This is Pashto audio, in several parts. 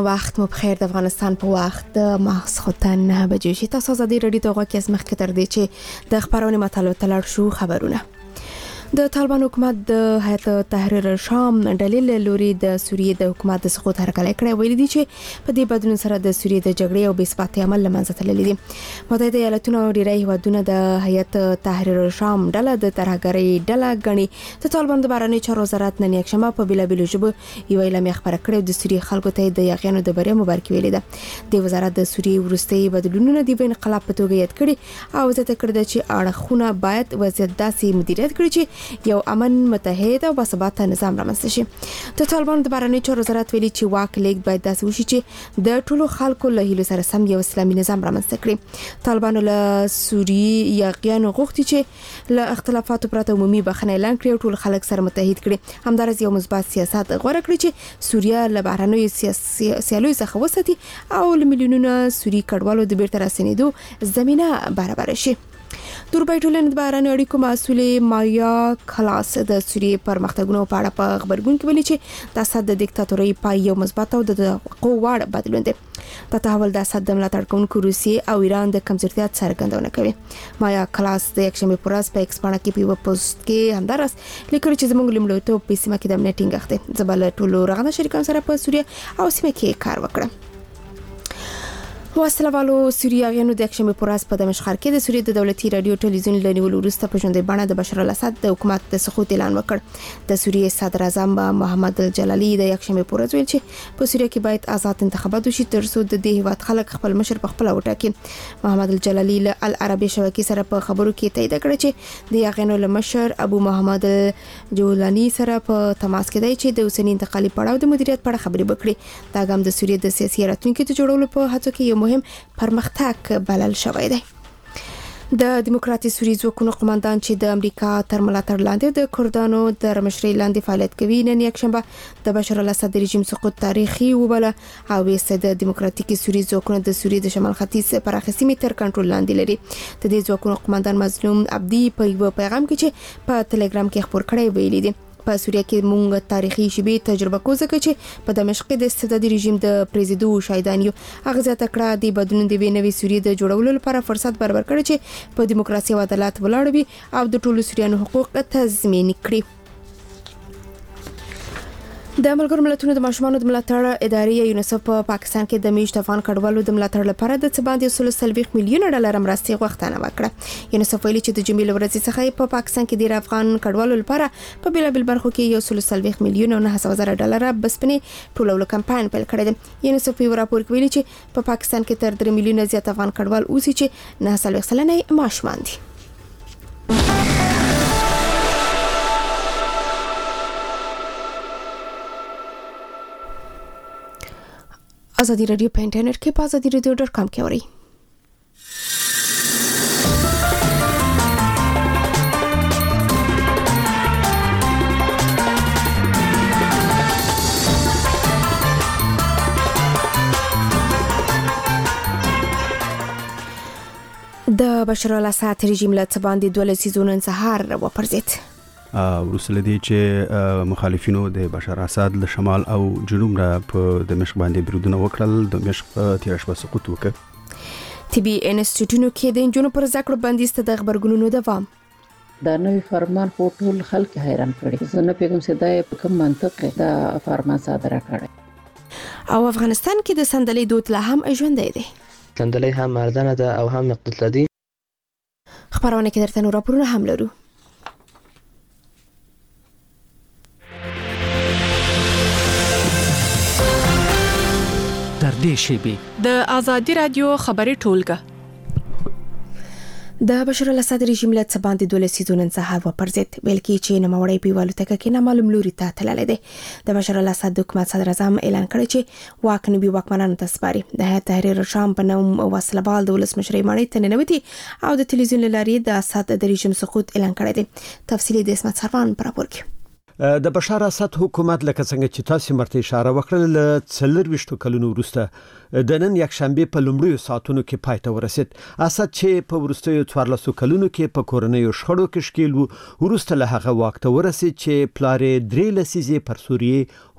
وخت مو بخیر. د افغانستان په وخت د ماسخوتن 9 بجې شي. تاسو ازادي رادیو ته غوږ یاست. مخکې تر دې چې د خبرونو مطالعه تلل شو خبرونه. د طالبان حکومت د هیئت تحریر شام ډلې لوري د سوریې د حکومت د سقوط هرکلی کړی. ویل دي چې په دې بدلون سره د سوریې د جګړې او بې ثباتۍ عمل له منځه تللی دي. متحده ایالاتونه او ډیری هیوادونه د هیئت تحریر شام ډله د ترهګرۍ ډله ګڼي. د طالبان د بهرنیو چارو وزارت نن یکشنبه په بېلابېلو ژبو یو اعلامیه خپره کړې او د سوریې خلکو ته د یاغیانو د بریا مبارکي ویلې ده. د وزارت د سوریې وروستي بدلونونه د انقلاب په توګه یاد کړي او زیاته کړې ده چې اړخونه باید وضعیت داسې مدیریت کړي چې یو امن متحد او باثباته نظام رامنځته شي. د طالبان د بهرنیو چارو وزارت ویلي چې واک لیږد باید داسې وشي چې د ټولو خلکو له هیلو سره سم یو اسلامي نظام رامنځته کړي. طالبان له سوریې یاغیانو غوښتي چې له اختلافاتو پرته عمومي بخښنه اعلان کړي او ټول خلک سره متحد کړي. همدارس یو مثبت سیاست غوړه کړي چې سوریه له بهرنیو سیالیو څخه وساتي او له میلیونونو سوری کډوالو د بیرته راستنېدو زمينه برابر شي. دوربای ټولنې د بهرنیو اړیکو مسؤلې مایا کلاس د سوریې پرمختګونو په اړه په خبرګون کې ویلي چې د اسد د دیکتاتورۍ پای یو مثبت او د توقع وړ بدلون دی. د تحول د اسد د ملاتړ کوونکو روسیې او ایران د کمزورتیا څرګندونه کوي. مایا کلاس د یکشنبه پر ورځ په ایکس باندې کې په پوسټ کې همدارس لیکلي چې زموږ لومړیتوب په سیمه کې د امنیت ټینګښت دی. زبل ټولو رغنده شریکانو سره په سوریه او سیمه کې کار وکړه. وسلوالو سوریاغیانو د یکشنبه پر ورځ په دمشق کې د سوریې د دولتي رادیو ټلویزیون له نیولو وروسته په ژوندۍ بڼه د بشار الاسد د حکومت د سقوط اعلان وکړ. د سوریې صدر اعظم محمد الجلالی د یکشنبه پر ورځ ویل چې په سوریه کې باید آزاد انتخابات وشي ترڅو د دې هیواد خلک خپل مشر په خپل وټاکي. محمد الجلالی له العربي شبکې سره په خبرو کې تایید کړ چې د یاغیانو له مشر ابو محمد جولانی سره په تماس کې دی چې د اوسنی انتقالي پړاو د مدیریت په اړه خبرې وکړي. دا ګام د سوریې د سیاسي راتلونکو ته جوړولو په هڅو کې یو مهم پرمختګ بلل شوی دی. د دیموکراتیک سوریې ځواکونو قوماندان چې د امریکا تر ملاتړ لاندې د کردانو د مشرۍ لاندې فعالیت کوي نن یکشنبه د بشار الاسد رژیم سقوط تاریخي وبله او د دیموکراتیک سوریې ځواکونو د سوریې د شمال ختیځ پراخه سیمې تر کنټرول لاندې لري. د دې ځواکونو قوماندان مظلوم عبدي په یو پیغام کې چې په ټلګرام کې خبر کړی ویلي دي په سوریه کې مونږ تاریخي شیبې تجربه کوزه چې په دمشق د استبدادي رژیم د پریزیدو شایدانیو اغزه تکړه د بدلون د وینوي سوریې د جوړولو لپاره فرصت برابر کړي چې په دیموکراسي او عدالت ولاړ وي او د ټولو سوریانو حقوق تضمین کړي. د ملګرو ملتونو د ماشومانو د ملاتړ ادارې یونیسف په پاکستان کې د میشت افغان کډوالو د ملاتړ لپاره د څه باندې 130 میلیون ډالر مرستې غوښتنه وکړه. یونیسف ویلي چې د جمیل ورځې څخه په پاکستان کې د افغان کډوالو لپاره په بیلابل برخو کې 130 میلیون او 900,000 ډالر بسپنې ټولولو کمپاین پیل کړی دی. یونیسف په راپور کې ویلي چې په پاکستان کې تر 3 میلیون زیات افغان کډوال اوسي چې 9 سلنه ماشومان دي. ازادي رادیو په انټرنیټ کې په azadieradio.com کې اورئ. د بشار الاسد رژیم له څه باندې 12 سیزون انسحار وپرځید. ورسله دي چې مخالفینو د بشار اسد له شمال او جنوب را په دمشق باندې برودونه وکړل. دمشق په تیر شپه سقوط وکړ. طبي انسټیټیوټونو کې د انجونو پر زده کړو بندیز ته د خبرګونونو دوام. دا نوې فرمان په ټول خلک حیران کړي. زه نه پیغام سیدای په کوم منطق دا فرمان صادره کړي. او افغانستان کې د صندلۍ دود لا هم ژوندی دی. صندلۍ هم ارزانه ده او هم اقتصادي. خبرونه کې درته نور راپورونه هم لرو. د ازادي رادیو خبري ټولګه. د بشار الاسد رژیم له څه باندې 12 سیزون انسحاب وپرځید. ویل کې چې نوموړی په والوتکه کې نامعلوم لوري ته تللی دی. د بشار الاسد حکومت صدر اعظم اعلان کړی چې واک نوي واکمنانو ته سپاري. د هیئت تحریر شام په نوم وسلبال د ولسمشرۍ ماڼۍ ته ننوتي او د تلویزیون لارې د اسد د رژیم سقوط اعلان کړی دی. تفصیلی د اسمت سروان پر راپور کې. د بشار اسد حکومت لکه څنګه چې تاسو مرته اشاره وکړه ل 40 کلونو وروسته د نن یک شنبه په لومړیو ساعتونو کې پای ته ورسید. اسد چې په وروستیو 14 کلونو کې په کورنیو شخړو کې شکیل وروسته له هغه وخت ورسید چې پلار درې لسیزې پر سوریې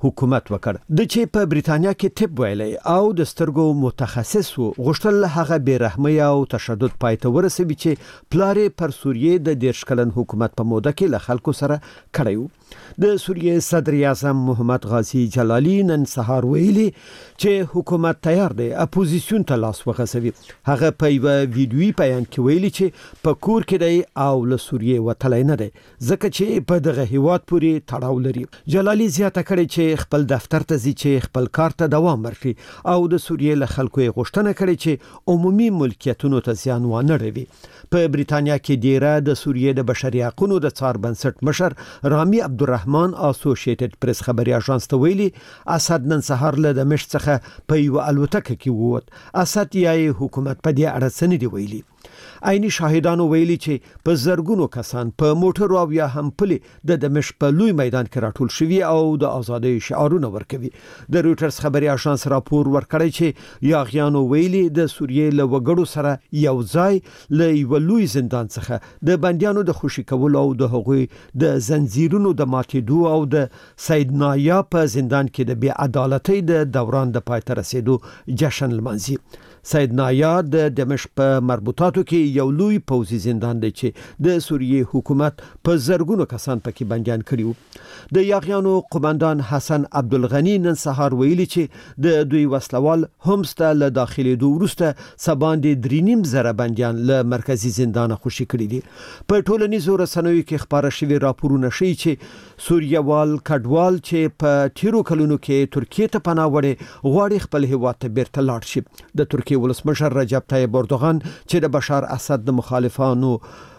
حکومت وکړ د چې په بریتانیا کې طب ویلي او د سترګو متخصص وو غوښتل هغه بیرحمي او تشدد پایته ورسوي چې پلارې پر سوریې د 10 کلن حکومت په موده کې له خلکو سره کړی و د سوریې صدر اعظم محمد غازی جلالی نن سهار ویلي چې حکومت تیار دی اپوزیسیون ته لاس وغځوي هغه په یو ویډیوي بیان کې ویلي چې په کور کې دی او له سوریې وتلی نه دی ځکه چې په دغه هیواد پورې تړاو لري جلالی زیاته کړې چې خپل دفتر ته ځي چې خپل کار ته دوام ورکړي او د سوریې له خلکو یې غوښتنه کړې چې عمومي ملکیتونو ته زیان ونه رسوي په بریتانیا کې ډیره د سوریې د بشري حقوقو د څار بنسټ مشر رامي عبدالرحمن اسوسییټډ پریس خبري اژانس ته ویلي اسد نن سهار له دمشق څخه په یو الوتکه کې ووت اسد یې حکومت په دې اړه څه نه دی ویلي عیني شاهدانو ویلي چې په زرګونو کسان په موټر او یا هم پلي د دمشق په لوی میدان کې راټول شوي او د ازادۍ شعارونه ورکوي د رويټرز خبري اژانس راپور ورکړی چې یاغیانو ویلي د سوریې له وګړو سره یو ځای له یو لوی زندان څخه د بنديانو د خوشي کولو او د هغوی د زنجیرونو د ماتېدو او د سید نایا په زندان کې د بی عدالتۍ د دوران د پای ته رسیدو جشن لمانځي سید نایا د دمشق په مربوطاتو کې یو لوی پوځي زندان دی چې د سوریې حکومت په زرګونو کسان پکې بنديان کړیو د یاغیانو قومندان حسن عبدالغنی نن سهار ویلي چې د دوی وسلوال همس ته له داخلي دوه سباندې 3.5 زره بنديان له مرکزی زندان خوشي کړی دي په ټولنیزو رسنیو کې خبره شوی راپورونه ښیي چې سوریوال کډوال چې په تیرو کلونو کې ترکیه ته پناه وړي غواړي خپل هیواد ته بیرته لاړ شي د ترکیه ولسمشر رجب طیب اردوغان چې د بشار اسد د مخالفانو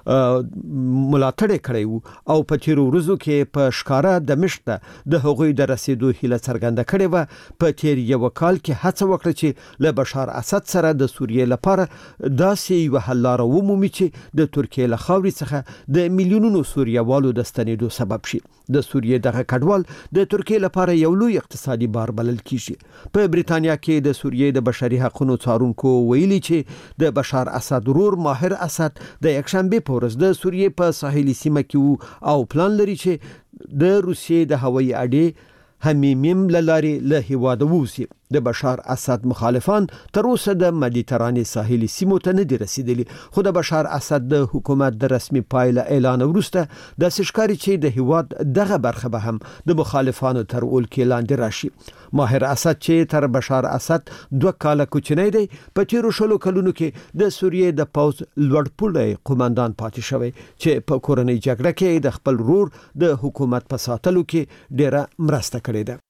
ملاتړ کړی وو او په تیرو ورځو کې په ښکارا دمشق ته د هغوی د رسیدو هیله څرګنده کړې و په تیر یو کال کې هڅه وکړه چې له بشار اسد سره د سوریې لپاره داسې یو حل لاره ومومي چې د ترکیه له خاورې څخه د میلیونونو سوریوالو د ستنېدو سبب شي د سوریې دغه کډوال د ترکیه لپاره یو لوی اقتصادي بار بلل کیږي په بریتانیا کې د سوریې د بشري حقوقو څارونکو ویلي چې د بشار اسد ورور ماهر اسد د یکشنبه ورځ د سوریې په ساحلي سیمه کې او پلان لري چې د روسیې د هوایي اډې همیم لاري له هیواده ووسی د بشار اسد مخالفان تر اوسه د مدیترانې ساحلي سیمو ته نه دي رسیدلي خو د بشار اسد د حکومت د رسمي پایله اعلان وروسته د سشکاري چې د هیواد دغه برخه به هم د مخالفانو تر اول کې لاندې راشي ماهر اسد چې تر بشار اسد 2 کاله کوچنی دی په تیرو شلو کلونو کې د سوریې د پوز لوړپوړی قومندان پاتې شوی چې په کورنۍ جګړه کې د خپل رور د حکومت په ساتلو کې ډیره مرسته کړې ده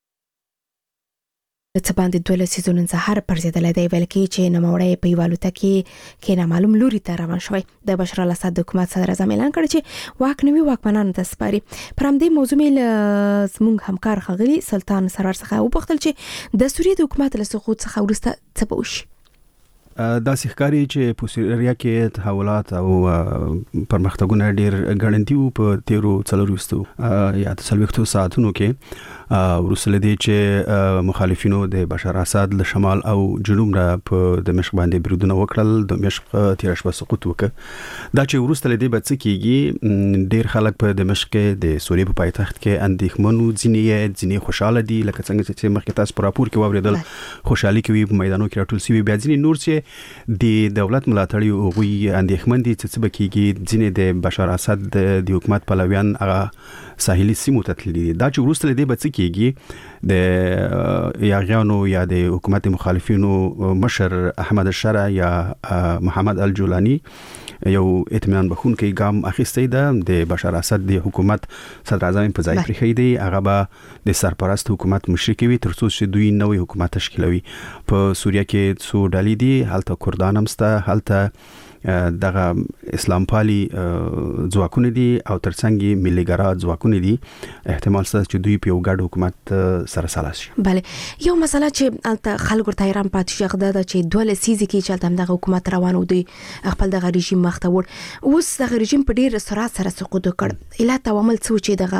څه باندې 12 سیزون سهار پر زیاتله دی ویل کې چې نوموړی په یوالوته کې نامعلوم لوري ته روان شوی د بشار الاسد حکومت صدر اعظم اعلان کړ چې واک نوي واکمنانو ته سپاري پر همدې موضوع مې زموږ همکار خغلی سلطان سرور څخه وپوښتل چې د سوریې د حکومت له سقوط څخه وروسته څه به وشي دا ښکاری چې په سوریه کې تحولات او پرمختګونه ډیر غړندي وو په تیرو څلورستو یا څلوختو ساعتونو کې ورسله دي چې مخالفینو د بشار اسد له شمال او جنوب را په دمشق باندې بریدونه وکړل د دمشق تیر شپه سقوط وکړ دا چې ورسله دي بڅ کېږي ډیر خلک په دمشق کې د سوریې په پایتخت کې اندېښمنو ځینې خوشاله دي لکه څنګه چې مخکې تاسو په راپور کې واوریدل خوشحالي کوي په میدانونو کې راټول شوي بیا ځینې نور چې د دولت ملاتړي او غوي اندېښمن دي چې څه بکیږي ځینې د بشار اسد د حکومت پلویان هغه ساحلي سیمو ته تللي دا چې ورسره دی بڅ کېږي د یاغیانو یا د حکومت مخالفینو مشر احمد الشرع یا محمد الجولانی یو اطمینان بخونکي ګام اخیستی ده د بشار اسد د حکومت صدر اعظم په ځای پرېخی دی هغه به د سرپرست حکومت مشرک وي ترڅو چې دوی نوې حکومت تشکیلوي په سوریه کې څو ډلې دي هلته کردان هم سته هلته دغه اسلام پالي ځواکونه دي او ترڅنګ مليګرا ځواکونه دي احتمال شته چې دوی په یو ګډ حکومت سره سلاس شي بله یو مسله چې البته خلکو ته ایران پاتې شي غدا چې دوله سیزي کې چې دغه حکومت روانو دی خپل دغه رژیم مخته ور اوس دغه رژیم په ډیر سرعت سره سقوط وکړ اله عوامل څه چې دغه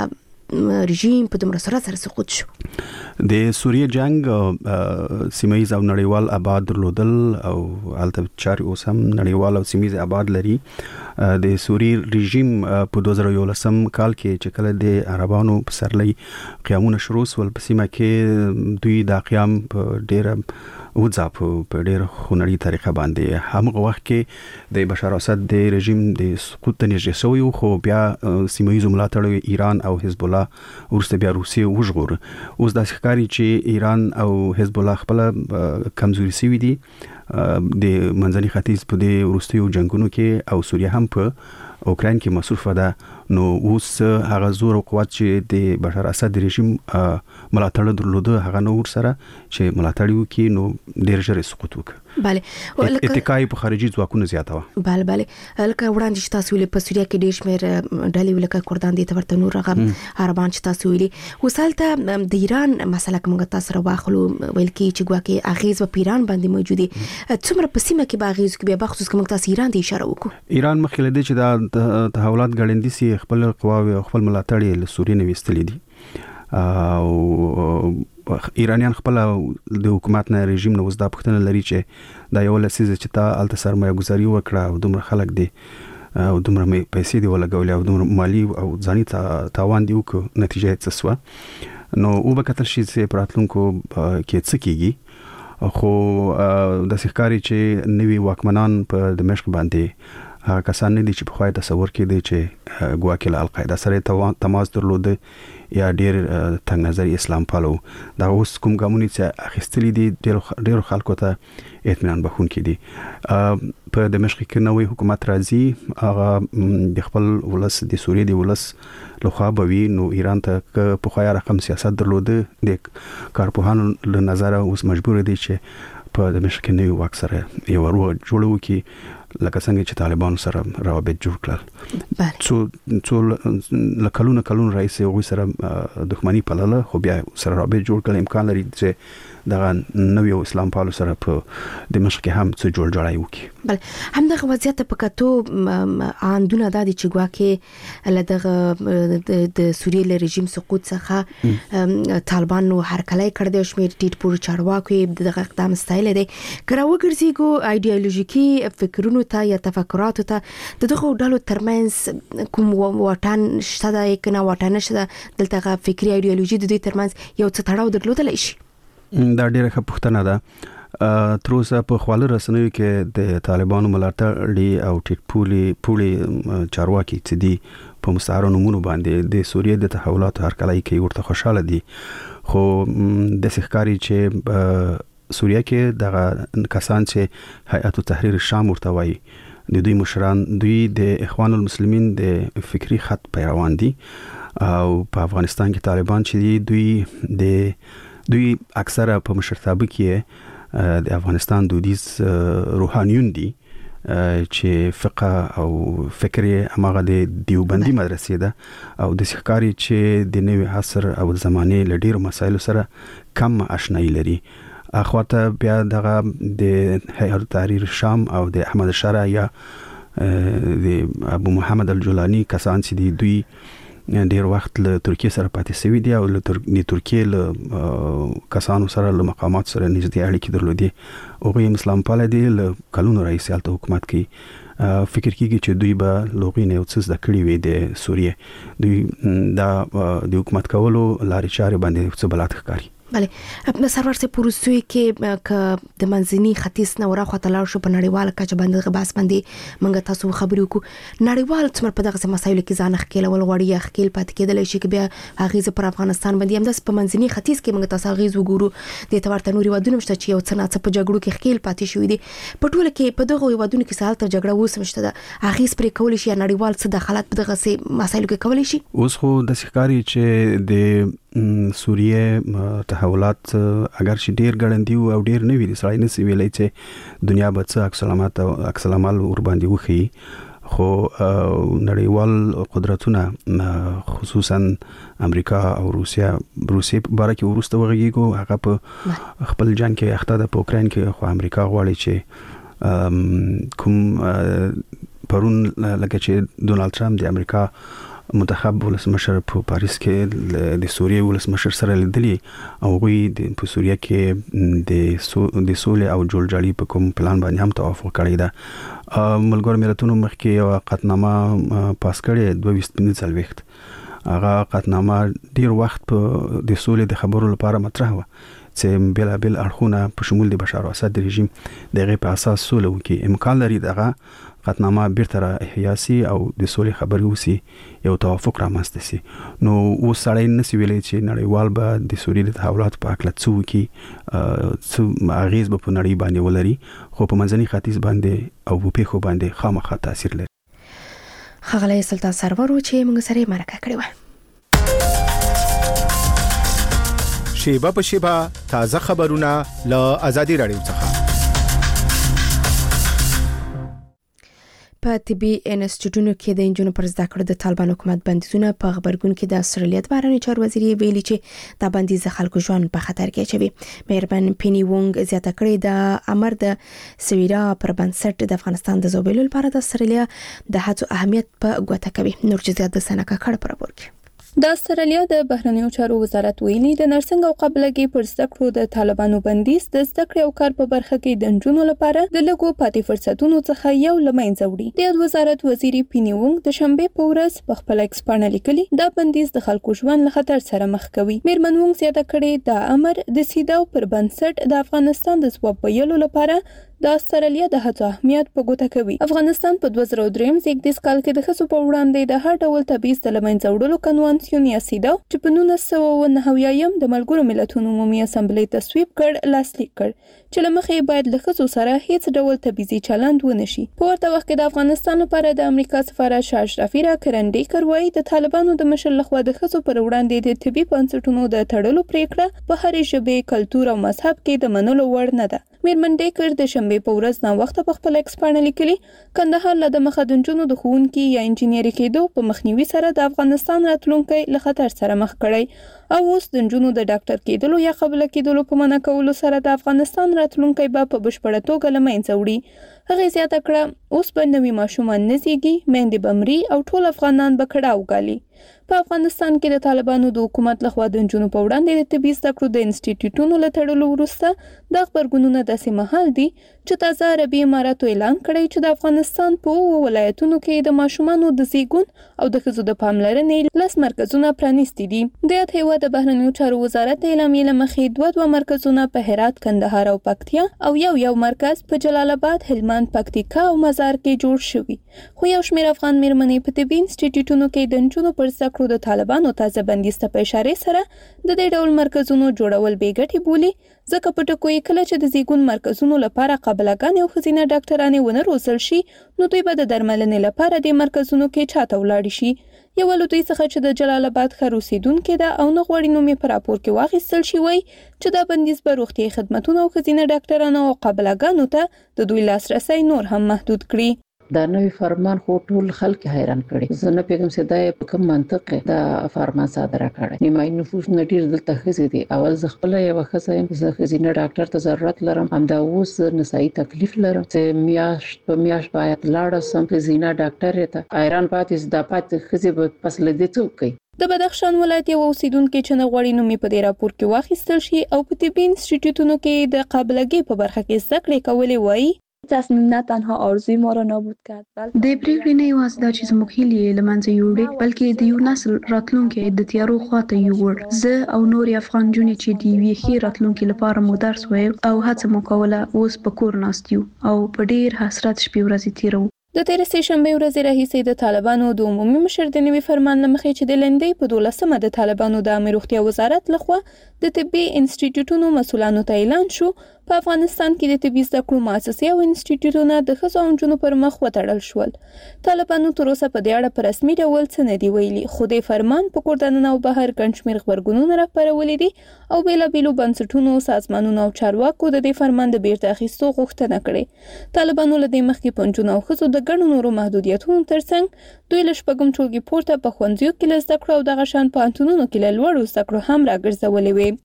رژیم په دومره سرعت سره سقوط شو؟ د سوریه جنگ سیمایي او نړیوال آباد درلودل او البته چاري اوس هم نړیوال او سیمایي آباد لري. د سوریه رژیم په 2011 کال کې چې کله د عربانو په سرلې قیامونه شروع ول په سیمه کې دوی د قیام په ډیره وځاپ په ډیره خونړی طریقه باندې هغه وخت کې د بشار اسد د رژیم د سقوط نږدې شوی خو بیا سیمایي ملاتړ ایران او حزب الله ورسته بیا روسیه وژغور. اوس د ښکاری چې ایران او حزب الله خپل کمزوري سوي دي د منځني ختیځ په دې وروستیو جنگونو کې او سوریه هم په اوکراین کې مصروفه ده. نو اوس هغه زور او قوت چې د بشار اسد رژیم ملاتړ درلوده هغه نور سره چې ملاتړ وکي نو ډیر ژر سقوط وکړي. بله اتکای په خارجي ځواکونو زیاته و. بله لکه وړاندې چې تاسو ویلي په سوریه کې ډیر شمېر ډلې لکه کردان دي ته ورته نور هغه عربان چې تاسو ویلي. اوس هلته د ایران مسله کومه تاسو سره واخلو ویل کی چې ګواکې اغیز په ایران باندې موجود دي. څومره په سیمه کې باغیز کې بیا بخصوص کوم تاسو ایران ته اشاره وکړو. ایران مخکې لدی چې د تحولات غړندې سي خپل قواوي او خپل ملاتړ له سوریه نوستلې دي او ایرانیان خپل د حکومت نه رژیم نه وزدا پښتنه لري چې دا یو لسیزه چې تا الته سرمایه گذاري وکړه او دومره خلک دي او دومره پیسې دی ولګولې او دومره مالی او ځاني تاوان دی وک نتیجه څه سو. نو او به کتل شي چې پراتلونکو کې څه کیږي خو د ښکاری چې نوی واکمنان په دمشق باندې هغه کسان نه دي چې په خوای تصور کې دي چې ګواکې له القاعده سره تماس درلوده یا ډیر تنگ نظر اسلام پالو. دا اوس کوم ګامونی چې اخیستلې دي ډیر خلکو ته اطمینان بخون کې دي. په دمشق کې نوې حکومت راځي هغه د خپل ولس د سوریه د ولس لخوا بوي. نو ایران ته په خوای رقم سیاست درلوده د کارپوهانو له نظر اوس مجبور دي چې په دمشق کې نوې واک سره یو ورو جوړو کې لکه څنګه چې طالبان سره روابط جوړ کړل. څو لکلونه رئیس او سره دښمنی پلاله خو بیا سره روابط جوړ کړل. امکان لري چې دا نوې اسلام پالو سره په دمشق کې هم څه جوړجاړی وکړي. بل همدغه وضعیت په کتو اندونه د چې ګواکې لدغه د سوریه له رژیم سقوط څخه طالبان نو هرکلی کړی د شمیر ټیټ پور چارواکي دغه اقدام ستایل دي. کراوه ګرځيګو ایدئولوژیکي فکرونو ته یا تفکراتو ته دغه ډلو ترمنځ کوم واټن شته دا کنه واټن شته دلته فکری ایدئولوژي د دې ترمنځ یو څه تړاو درلودل شي. دا ډیره ښه پوښتنه ده. تر اوسه په خواله رسنیو کې د طالبانو ملاتړ او ټیټ پولی چارواکي چې دي په مستعار نمونه باندې د سوریه د تحولات هرکلی کې ورته خوشاله دي. خو د ښکاری چې سوریه کې دغه کسان چې هیئت تحریر شام ورته وایي د دوی مشران دوی د اخوان المسلمین د فکری خط پیروان دي او په افغانستان کې طالبان چې دوی اکثره په مشرتابه کې د افغانستان دودیز روحانیون دي چې فقه او فکر امغه د دیوبندي مدرسې ده او د ښکاری چې د نوې عصر او زمانه لډیر مسایل سره کم آشنایی لري. اخواته بیا دغه د هیئت تحریر شام او د احمد شرع یا د ابو محمد الجولانی کسان چې دی دوی ډیر وخت له ترکیه سره پاتې شوی دی او د ترکیه له کسانو سره له مقامات سره نږدې اړیکې درلودي. او اسلام پاله دی له کلونو رئیس الته حکومت کې فکر کیږي چې دوی به لوغینه او څه د کړی وي د سوریه دوی دا د حکومت کولو لارې چارې باندې څه بلات ښکاري. بله سرور سه پروسوي کې ک د منځني ختیځ نه ورا خاطر لاړ شو په نړیواله کچه باندې غباس باندې منګه تاسو خبرې وکړو. نړیوال څومره په دغه مسایلو کې ځان خکېل ول غوړی خکېل پات کېدل شي کې بیا اغیز پر افغانستان باندې هم د په منځني ختیځ کې منګه تاسو اغیز وګورو د تورته نوري ودونه مشته چې یو څه نه څه په جګړو کې خکېل پاتې شوې دي. په ټوله کې په دغه ودونه کې سالته جګړه وسمشته ده اغیز پر کول شي نړیوال څه دخالت په دغه مسایلو کې کول شي. اوس خو د ښکاری چې د سوریه تحولات اگر چې ډیر ګړندی او ډیر نوی دي سړی نسی ویلای چې دنیا به څه عکس العمل ور باندې وخی. خو نړیوال قدرتونه خصوصا امریکا او روسیه باره کې ورسته وغږیږي هغه په خپل جنگ کې اخته ده په اوکراین کې. خو امریکا غواړي چې کوم پرون لکه چې ډونالد ټرمپ د امریکا منتخب ولسمشر په پاریس کې د سوریې ولسمشر سره لیدلی او غوی په سوریه کې د سولې او جوړجاړي په کوم پلان باندې هم توافق کړی دا ملګرو ملتونو مخکې یو قطعنامه پاس کړې 2015 هغه قطعنامه ډیر وخت په د سولې د خبرو لپاره مطرح و چې بل اړخونه په شمول د بشار اسد رژیم دغه په اساس سوله وکي امکان لري دغه قطعنامه بیرته احیا سي او د سولې خبرې وسی یو توافق رامنځته سي نو وسړی نسی ویلې چې نړیوال به د سولې د تحولات په اړه څه وکي څه اغیز به په نړۍ باندې ولري خو په منځني ختیځ باندې او په خو باندې خامخا تاثیر لري خغلی سلطان سرور چې موږ سره مرکه کړې و شیبه په شیبه تازه خبرونه له آزادي رادیو څخه په طبي انسټیټیوټونو کې د انجونو پر زده کړو د طالبان حکومت بندیزونه په خبرګون کې د استرالیا د بهرنی چارو وزیر ویلي چې دا بندیز خلکو ژوند په خطر کې اچوي مهربان پینی وونګ زیاته کړې د امر د سویرا پر بنسټ د افغانستان د زوبیلو لپاره د استرالیا د هڅو اهمیت په ګوته کوي نور جزئیات د سنکه کړه پر ورکړي د استرالیا د بهرنیو چارو وزارت ویلي د نرسنګ او قابلګي پر زده کړو د طالبانو بندیز د زده کړې او کار په برخه کې د انجونو لپاره د لګو پاتې فرصتونو څخه یو لمنځه وړي د وزارت وزیر پینی وونګ د شنبه په ورځ په خپل ایکس باندې لیکلي دا بندیز د خلکو ژوند له خطر سره مخ کوي مېرمن وونګ زیاته کړې د امر د سیداو پر بنسټ د افغانستان د ځواب ویلو لپاره د استرالیا د هڅو اهمیت په ګوته کوي افغانستان په 2003 زیږدیز کال کې د خصو په وړاندې د هر ډول تبعیض د لمنځه وړلو کنوانسیون یا سیدا چې په 1990 د ملګرو ملتونو عمومي اسمبلی تصویب کړ لاسلیک کړ چې لمخې باید له خصو سره هیڅ ډول تبعیضي چلند ونه شي په ورته وخت کې د افغانستان لپاره د امریکا سفارت شاه اشرفي را کرندې کوي د طالبانو د مشر لخوا د خصو پر وړاندې د طبي بنسټونو د تړلو پریکړه په هر ژبه کلتور او مذهب کې د منلو وړ نه ده مېرمن ډیکر د شنبه په ورځ نا وخت په خپل ایکس باندې لیکلي کندهار له د مخدنجونو د ښوونکي یا انجینری کېدو په مخنیوي سره د افغانستان راتلونکي له خطر سره مخ کړي او اوس د انجونو د ډاکټر کېدلو یا قبول کېدلو په منع کولو سره د افغانستان راتلونکي به په بشپړه توګه له منځه وړي هغه زیاته کړه اوس په نوي ماشومان نزيږي مېندې بمري او ټول افغانان به کړه وګالي په افغانستان کې د طالبانو د حکومت لخوا د انجونو په وړاندې د طبي زده کړو د انسټیټیوټونو له تړلو وروسته د خبرګونونو داسې مهال دي چې تازه عربي اماراتو اعلان کړی چې د افغانستان په ولایتونو کې د ماشومانو د زیږون او د ښځو د پاملرنې لس مرکزونه پرانیستي دي د یاد هیواد د بهرنیو چارو وزارت اعلامیې له مخې دوه مرکزونه په هرات کندهار او پکتیا او یو مرکز په جلال آباد هلمند پکتیکا او مزار کې جوړ شوی خو یو شمېر افغان مېرمنې په طبي انسټیټیوټونو کې د انجونو پر زده کړو د طالبانو تازه بندیز ته په اشاره سره د دې ډول مرکزونو جوړول بیګټي بولي ځکه په ټکو یې کله چې د زیږون مرکزونو لپاره قابلګانې او ښځینه ډاکټرانې ونه روزل شي نو دوی به د درملنې لپاره د مرکزونو کې چاته ولاړ شي یو له دوی څخه چې د جلال آباد ښار اوسیدونکې ده او نه غواړي نوم یې په راپور کې واخیستل شي وایي چې دا بندیز به روغتیایي خدمتونه او ښځینه ډاکټرانو او قابلګانو ته د دوی لاسرسی نور هم محدود کړي دا نوې فرمان خو ټول خلک حیران کړي زه نه پیغام سیدا په کوم منطق دا فرمان صادره کړی نیمای نفوس نه ډیر دلته خزي دي اول ز خپل یو خزایم زه خزینه ډاکټر ته ضرورت لرم همدا اوس نسایي تکلیف لرم چې میاش باید لاړ سم خزینه ډاکټر ته حیران پاتې د پات خزي په فصل دي څوک د بدخشان ولایت یو اوسیدونکو چې نه غوړي نومي په دې راپور کې واخیستل شي او په طبي انسټیټیوټونو کې د قابلګي په برخه کې زده کړې کولې وایي تصمیم نه تنها آرزوی ما را نابود کرد د پریکړې نه یوازې دا چې زموږ هیلې له منځه یوړې بلکې د یو نسل راتلونکي د تیارو خواته یوړ زه او نور افغان جونې چې د یوې ښې راتلونکي لپاره مو درس وایو او هڅه مو کوله اوس په کور ناست یو او په ډیر حسرت شپې ورځې تیرو د تیر سه شنبه ورځ راهیسې د طالبانو د عمومي مشر د نوي فرمان لمخې چې د لندې په 12مه د طالبانو د امر روغتیا وزارت لخوا د طبي انسټیټیوټونو مسولانو ته اعلان شو په افغانستان کې د طبي زده کړو مؤسسې او انسټیټیوټونه د ښځو او نجونو پر مخ وتړل شول طالبانو تر اوسه په دې اړه په رسمي ډول څه نه دی ویلي خو د فرمان په کور دننه او بهر ګڼ شمېر خبرګونونه راپارولي دي او بیلابیلو بنسټونو سازمانونو او چارواکو د دې فرمان د بیرته اخیستو غوښتنه کړې طالبانو له دې مخکې په نجونو او ښځو د ګڼو نورو محدودیتونو ترڅنګ دوی له شپږم ټولګي پورته په ښوونځیو کې له زده کړو او دغه شان پوهنتونونو کې له لوړو زده کړو هم راګرځولې وې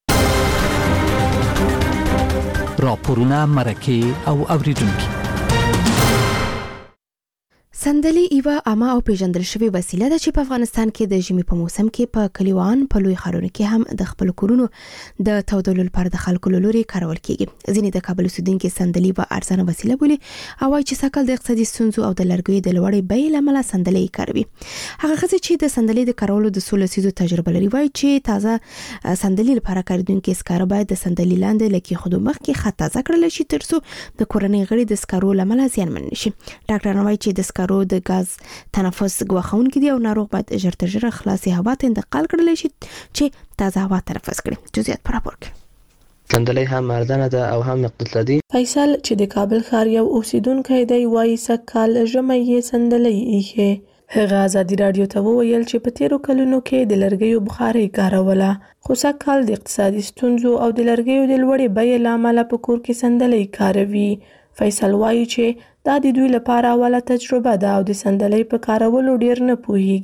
راپورونه مرکه او اوریدونکو صندلي یوه عامه او پیژندل شوې وسیله ده چې په افغانستان کې د ژمي په موسم کې په کلیوان په لوی ښارونو کې هم د خپل کورونو د تودولو لپاره د خلکو له لوري کارول کیږي. ځینې د کابل اوسیدونکو صندلي په ارزانه وسیله بولي او وايي چې ساکل د اقتصادي ستونزو او د لرګیو د لوړې بیې له امله صندلي کاروي. هغه ښځې چې د صندلي د کارولو د 16 لسیزو تجربه لري وايي چې تازه صندلي لپاره کاروونکي سکاره باید د صندلي لاندې لکه خودو مخکې خط تازه کړل شي ترڅو د کورنۍ غړي د سکارو لامل زیانمن نشي. ډاکټر نوای چې د سکارو د غاز تنفس غواخونکي دي او ناروغ باید ژر تر ژره خلاصي هوا ته انتقال کړل شي چې تازه هوا تنفس کړي. جزئیات پر راپور کې صندلي هم ارزانه ده او هم اقتصادي. فیصل چې د کابل ښار یو اوسیدونکی دی وایي سکال ژمي یې صندلي ایښې. هغه ازادي رادیو ته وویل چې په تیرو کلونو کې د لرګیو بخاري کاروله خو سکال د اقتصادي ستونزو او د لرګیو د لوړې بیې له امله په کور کې صندلي کاروي. فیصل وایي چې دا د دوی لپاره اوله تجربه ده او د صندلي په کارولو ډیر نه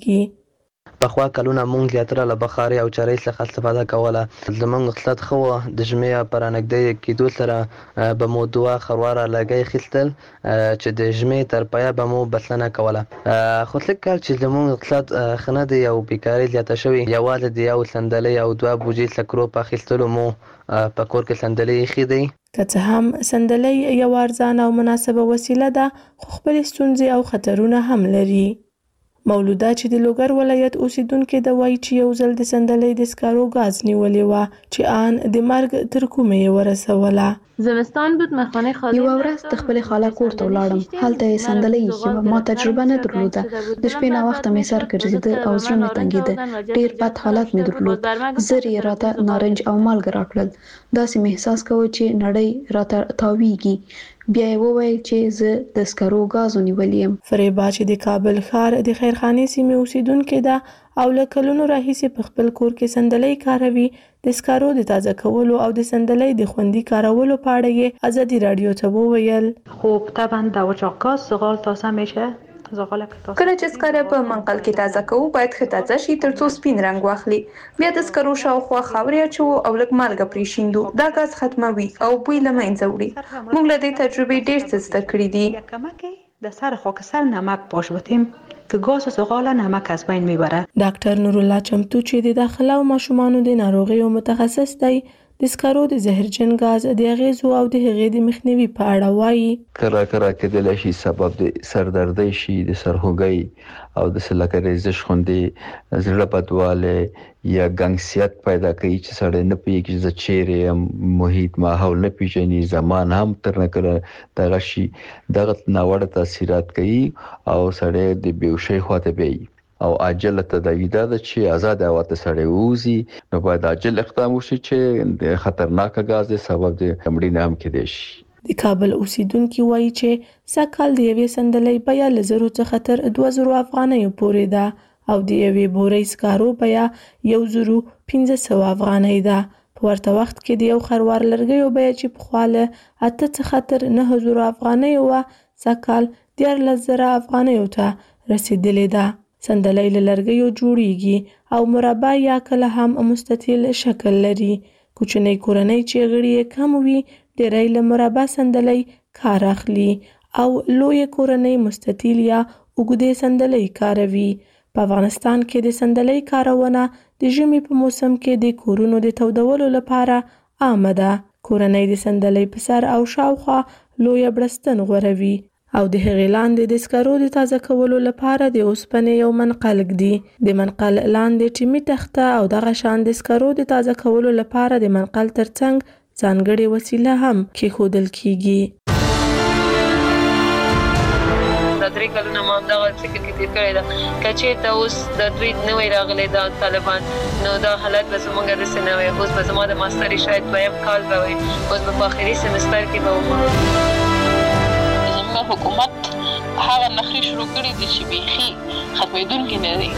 پوهیږي. پخوا کلونه مونږ زیاتره له بخاري او چرۍ څخه استفاده کوله. زمونږ اقتصاد ښه و، د ژمي په رانږدې کېدو سره به مو دوه خرواره لرګي اخیستل چې د ژمي تر پایه به مو بسنه کوله. خو لږ کال چې زمونږ اقتصاد ښه نه دی او بیکاري زیاته شوې، یوازې د یو صندلي او 2 بوجۍ سکرو په اخیستلو مو په کور کې صندلي ایښې دی. که څه هم صندلي یو ارزانه او مناسبه وسیله ده خو خپل ستونزې او خطرونه هم لري. مولوده چې د لوګر ولایت اوسیدونکې د وایي چې یو ځل د صندلي د سکارو غاز نیولې وه چې آن د مرګ تر کومې یې ورسوله. زمستان بود مخانه خالی. یو ورځ د خپل خاله کور ته ولاړم. هلته یې صندلي ایښې وه. ما تجربه نه درلوده. د شپې ناوخته مې سر ګرځېده او زړه مې تنګېده. ډېر بد حالت مې درلود. زر یې راته نارنج او مالګه راکړل. داسې مې احساس کوه چې نړۍ راته تاویږي. بیا یې وویل چې زه د سکرو غازو نیولې یم. فریبا چې د کابل ښار د خیرخانې سیمې اوسیدونکې ده او له کلونو راهیسې په خپل کور کې صندلي کاروي، د سکرو د تازه کولو او د صندلي د خوندي کارولو په اړه یې ازادي رادیو ته وویل. خب طبعا در اچاق گاز زغال تازه میشه. کله چې سکاره په منقل کې تازه کوو باید ښه تازه شي ترڅو سپین رنګ واخلي. بیا د سکرو شاوخوا خاورې اچوو او لږ مالګه پرې شیندو. دا غاز ختموي او بوی له منځه وړي. موږ له دې تجربې ډېر څه زده کړي دي. در سر خاکستر نمک باش بودیم که گاز و زغال نمک از بین میبره. ډاکټر نورالله چمتو چې د داخله او ماشومانو د ناروغیو متخصص دی د سکرو د زهرجن غاز د اغیزو او د هغې د مخنیوي په اړه وایي. کله کېدلی شي سبب د سردردۍ شي، د سرخوږۍ او د لکه ریزش غوندې زړه بدوالی یا ګنګسیت پیدا کوي چې سړی نه پوهېږي چې زه چیرې یم، محیط ماحول نه پېژني، زمان هم تر نه کله دغه شي. دغه ناوړه تاثیرات کوي او سړی د بېهوشۍ خواته بیایي. او عاجل تداوی دا چې آزاد هوا ته سړی ووځي نو باید عاجل اقدام وشي چې د خطرناک غاز د سبب د مړینې هم کېدای شي. د کابل اوسیدونکي وایي چې سکال د یوې صندلۍ بیه له 0 څخه تر 2000 افغانیو پورې ده او د یوې بورۍ سکارو بیه 1500 افغانۍ ده. په ورته وخت کې د یو خروار لرګیو بیه چې پخوا له 8 څخه تر 9000 افغانیو وه سکال 14000 افغانیو ته رسیدلې ده. صندلي له لرګیو جوړیږي او مربع یا کله هم مستطیل شکل لري. کوچنۍ کورنۍ چې غړي یې کم وي ډېری له مربع صندلي کار اخلي او لوی کورنۍ مستطیل یا اوږدې صندلي کاروي. په افغانستان کې د صندلي کارونه د ژمي په موسم کې د کورونو د تودولو لپاره عامه ده. کورنۍ د صندلي په سر او شاوخوا لوی بړستن غوروي او د هغې لاندې د سکرو د تازه کولو لپاره د اوسپنې یو منقل ږدي. د منقل لاندې ټیمي تخته او دغه شان د سکرو د تازه کولو لپاره د منقل ترڅنګ ځانګړې وسیله هم کېښودل کیږي. دا 3 کلونه ما همدغه فکر کې تېر کړی ده که چېرته اوس د دوی نوی راغلی دا طالبان نو دا حالت به زموږ داسې نه وی. اوس به زما د ماستري شاید 2یم کال به وی، اوس به په آخري سمستر کې به وم. حکومت هغه نخري شروع کړي دي چې بیخي ختمېدونکي نه دي.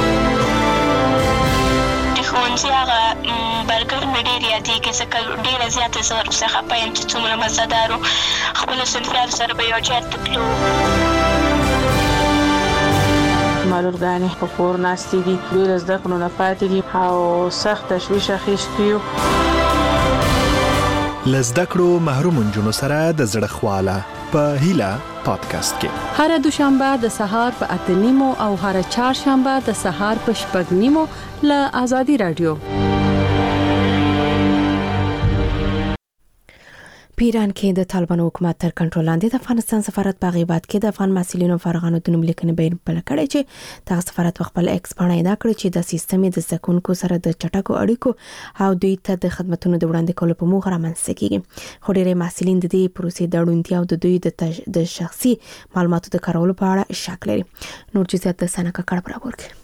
د ښوونځي هغه برګر مې ډېر یادېږي ځکه ډېره زیاته زه ورپسې خفه یم چې څومره مزهدار و. خپلو صنفیانو سره به یو جهت ته تلو. معلولګانې په کور ناستې دي، دوی له زده کړو نه پاتې دي او سخت تشویش اخیستی یو. له زده کړو محروم نجونو سره د زړه خواله په هیله پادکاسټ کې هر دوشنبه د سهار په 8:30 او هر چهارشنبه د سهار په 6:30 له آزادي رادیو. پیران کې د طالبانو حکومت تر کنټرول لاندې د افغانستان سفارت په غیبت کې د افغان مسؤلینو فارغانو د نوم لیکنې بین بل کړی چې تاسو سفارت خپل ایکس باندې ادا کړی چې د سیستم د زکونکو سره د چټکو اړیکو او دوی ته د خدماتو د وړاندې کولو په موخه رامنځته کیږي. خو ډېری مسؤلین د دې پروسې د اړوندتیا او د دوی د شخصي معلوماتو د کارولو په اړه شک لري. نور جزئیات د سنکه کړه برابر کړي.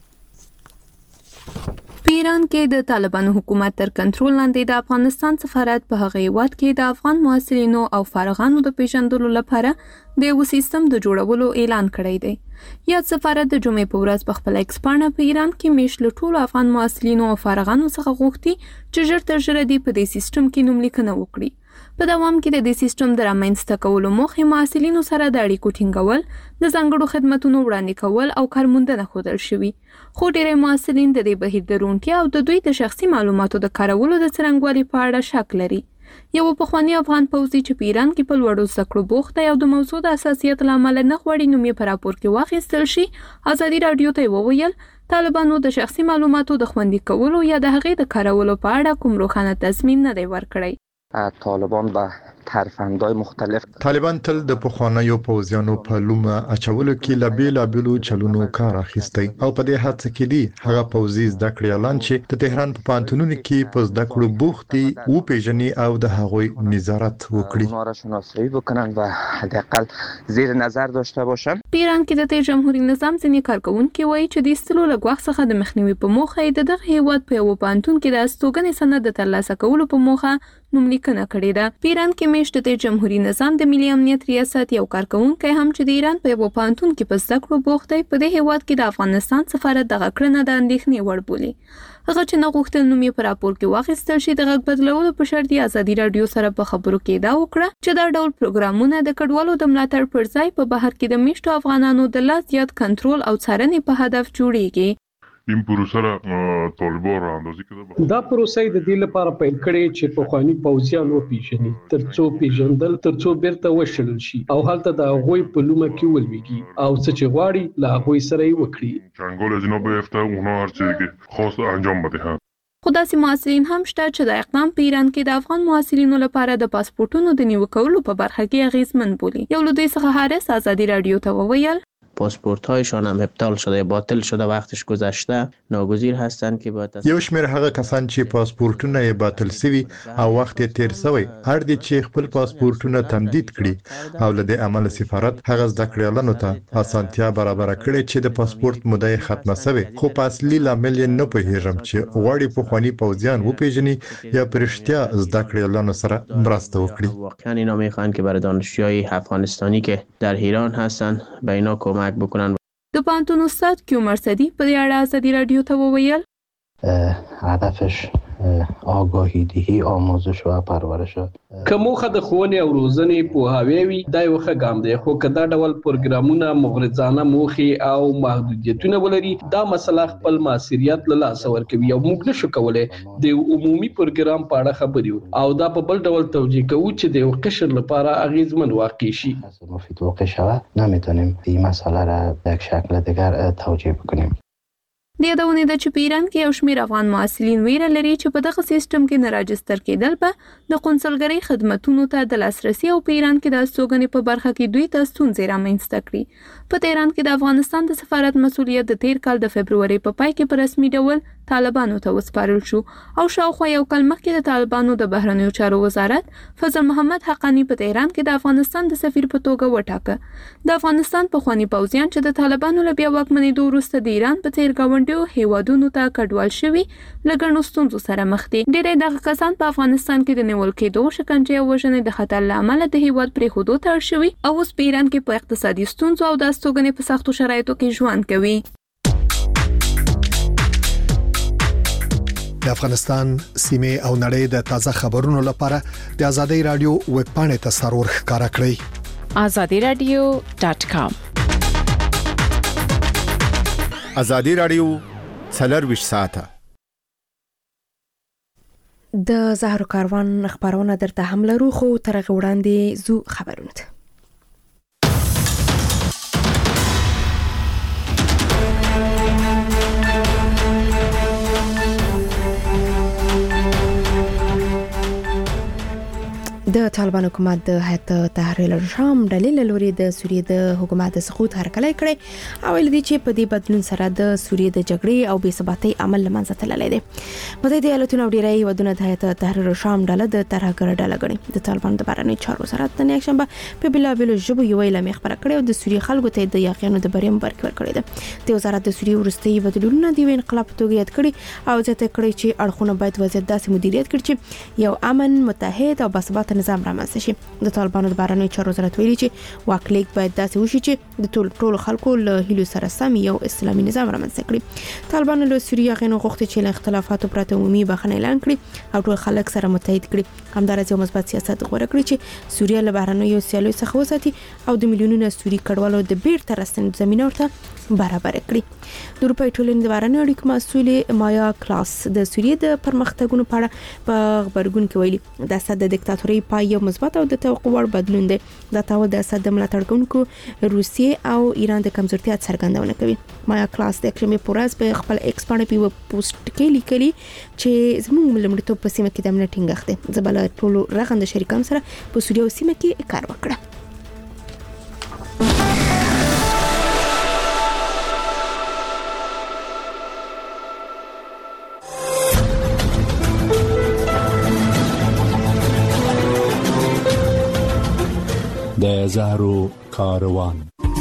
په ایران کې د طالبانو حکومت تر کنټرول لاندې د افغانستان سفارت په هغه هیواد کې د افغان محصلینو او فارغانو د پیژندلو لپاره د یو سیستم د جوړولو اعلان کړی دی. یاد سفارت د جمعې په ورځ په خپل ایکس باندې په ایران کې میشل ټول افغان محصلینو او فارغانو څخه غوښتي چې ژر تر ژره دې په دې سیستم کې نوم لیکنه وکړي. په دوام کې د دې سیستم د رامنځته کولو موخه محصلینو سره د اړیکو ټینګول، د ځانګړو خدماتو وړاندې کول او کارموندنه ښودل شوی. خو ډېری محصلین د دې بهیر د روڼتیا او د دوی د شخصي معلوماتو د کارولو د څرنګوالي په اړه شک لري. یو پخوانی افغان پوځي چې په ایران کې په لوړو زده کړو بوخت دی او د موضوع د اساسیت له امله نه غواړي نوم یې په راپور کې واخیستل شي، ازادي رادیو ته وویل طالبانو د شخصي معلوماتو د خوندي کولو یا د هغې د کارولو په اړه کوم روښانه تضمین نه دی ورکړی. طالبان به ترفندهای مختلف طالبان تل د پخوانیو پوځیانو په لومه اچولو کې له بیلابیلو چلونو کار اخیستی او په دې هڅه کې دی هغه پوځي زده کړې اعلان چې د تهران په پانتونونو کې په زده کړو بوخت دي او پیژني او د هغوی نظارت وکړي، اونا را شناسایی بکنن و حداقل زیر نظر داشته باشن. په ایران کې د جمهوریت نظام ځینې کارکونکي وایي چې د استلو له غوښ څخه د مخنیوي په موخه د دغه هیواد په یو پانتون کې د استوګنې سند د ترلاسه کولو په موخه نوم لیکنه کړې ده. په ایران کې میشت د جمهوریت نظام د ملي امنیت ریاست یو کارکونکی هم چې د ایران په یو پانتون کې په زده کړو بوخت دی په دې هیواد کې د افغانستان سفارت دغه کړنه د اندېښنې وړ بولي. هغه چې نه غوښتل نوم یې په راپور کې واخیستل شي د غږ بدلولو په شرط یې ازادي رادیو سره په خبرو کې دا وکړه چې دا ډول پروګرامونه د کډوالو د ملاتړ پر ځای په بهر کې د میشتو افغانانو د لا زیات کنټرول او څارنې په هدف جوړیږي. این پروسه را طالبان را اندازی کده دا پروسه د دې لپاره پیل کړي چې په خواني پوځیانو پیژني ترڅو پیژندل ترڅو بیرته وشلل شي او هلته د غوي په لومه کې ولويږي او څه چې غواړي لا غوي سره یې وکړي. چنگال جناب افته اونا هر چیزی که خواست انجام بده. خو داسې محصلین هم شته چې د اقدام په ایران کې د افغان محصلینو لپاره د پاسپورتونو د نیو کولو په برخه کې اغیزمن بولي. یو له دوی څخه حارس ازادي رادیو ته وویل پاسپورت هایشان هم ابطال شده، باطل شده، وقتش گذشته، ناگزیر هستند که باید یو شمېر هغه کسان چې پاسپورتونه یې باطل شوي او وخت یې تیر شوی اړ دي چې خپل پاسپورتونه تمدید کړي او له دې عمل سفارت هغه زده کړیالانو ته اسانتیا برابر کړي چې د پاسپورت موده یې ختمه شوی، خو په اصلي لامل یې نه پوهیږم چې غواړي پخواني پوځیان وپیژني یا پرشتیا زده کړیالانو سره مرسته وکړي. واقعا اینا میخوان که برای دانشجوهای افغانستانی که در ایران هستند به اینا کمک بکنن. د پانتون استاد کیومر صدیق په دې اړه ازادي رادیو ته وویل هدفش آگاهی دهی، آموزش و پرورش. که موخه د ښوونې او روزنې پوهاوی وي دا یو ښه ګام دی، خو که دا ډول پروګرامونه مغرضانه موخې او محدودیتونه ولري دا مسله خپل مؤثریت له لاسه ورکوي او موږ نشو کولی د عمومي پروګرام په اړه خبرې وکړو او دا په بل ډول توجیه کوو چې د یو قشر لپاره اغیزمن واقع شي. مفید واقع شود نمیتونیم این مسئله را به یک شکل دیگر توجیه بکنیم. د یادونه ده چې په ایران کې یو شمېر افغان محصلین ویره لري چې په دغه سیستم کې نه راجستر کېدل به د قونسلګرۍ خدماتونو ته د لاسرسي او په ایران کې د استوګنې په برخه کې دوی ته ستونزې رامنځته کړي. په تهران کې د افغانستان د سفارت مسؤلیت د تیر کال د فبروري په پای کې په رسمي ډول طالبانو ته وسپارل شو او شاوخوا یو کال مخکې د طالبانو د بهرنیو چارو وزارت فضل محمد حقانی په تهران کې د افغانستان د سفیر په توګه وټاکه. د افغانستان پخواني پوځیان چې د طالبانو له بیا واکمنېدو وروسته د ایران په څېر ګاونډیو هیوادونو ته کډوال شوي له ګڼو ستونزو سره مخ دي. ډېری دغه کسان په افغانستان کې د نیول کېدو، شکنجې او وژنې د خطر له امله د هیواد پرېښودو ته اړ شوي او اوس په ایران کې په اقتصادي ستونزو او د استوګنې په سختو شرایطو کې ژوند کوي. د افغانستان سیمه او نړۍ د تازه خبرونو لپاره د آزادۍ رادیو ویب پاڼې ته سرور ښکارا کړئ. azadiradio.com آزادي رادیو 24 ساعته. د زهرو کاروان خبرونه درته هم لرو، خو تر هغه وړاندې زو خبرونه. د طالبان حکومت د هیئت تحریر الشام ډلې لوري د سوریې د حکومت سقوط هرکلی کړي او ویل دي چې په دې بدلون سره د سوریې د جګړې او بې ثباتۍ عمل لمنځه تللی دی. متحده ایالاتونو ډیری ودونه د هیئت تحریر الشام ډله د ترهګر ډله ګڼي. د طالبان د بهرنیو چارو وزارت د یکشنبه په بېلابېلو ژبو یو اعلامیه خپره کړې او د سوریې خلکو ته د یاغیانو د بریم ورکړی کړی دی. د وزارت د سوریې وروستي بدلونونه د انقلاب په توګه یاد کړي او ځکه کړی چې اړخونه باید وضعیت داسې مدیریت کړي چې یو امن، متحد او باثباته نظام رامنځته شي. د طالبانو د بهرنیو چارو وزارت ویلي چې واکلیک باید داسې وشي چې د ټولو خلکو له هیلو سره سم یو اسلامي نظام رامنځته کړي. طالبانو له سوریې غینو غوښتي چې له اختلافاتو پرته عمومي بخښنه اعلان کړي او ټول خلک سره متحد کړي. همدارس یو مثبت سیاست غوړه کړی چې سوریه له بهرنیو سیالیو څخه وساتي او د میلیونونو سوري کډوالو د بیرته راستنېدو زمينه ورته برابر کړي. د اروپای ټولنې د بهرنیو اړیکو مسؤل مایا کلاس د سوریې د پرمختګونو په اړه په خبرګون کې ویلي د اسد د دیکتاتوري پای یو مثبت او د توقع وړ بدلون دی. دا تاو د اسد د ملاتړ کوونکو روسیې او ایران د کمزورتیا څرګندونه کوي. مایا کلاس د یکشنبه په ورځ په خپل ایکس باندې په پوسټ کې لیکلي چې زموږ لومړیتوب په سیمه کې د امنیت ټینګښت دی. زبل ټولو رغند شریکانو سره په سوریه او سیمه کې کار وکړه. د زهرو کاروان.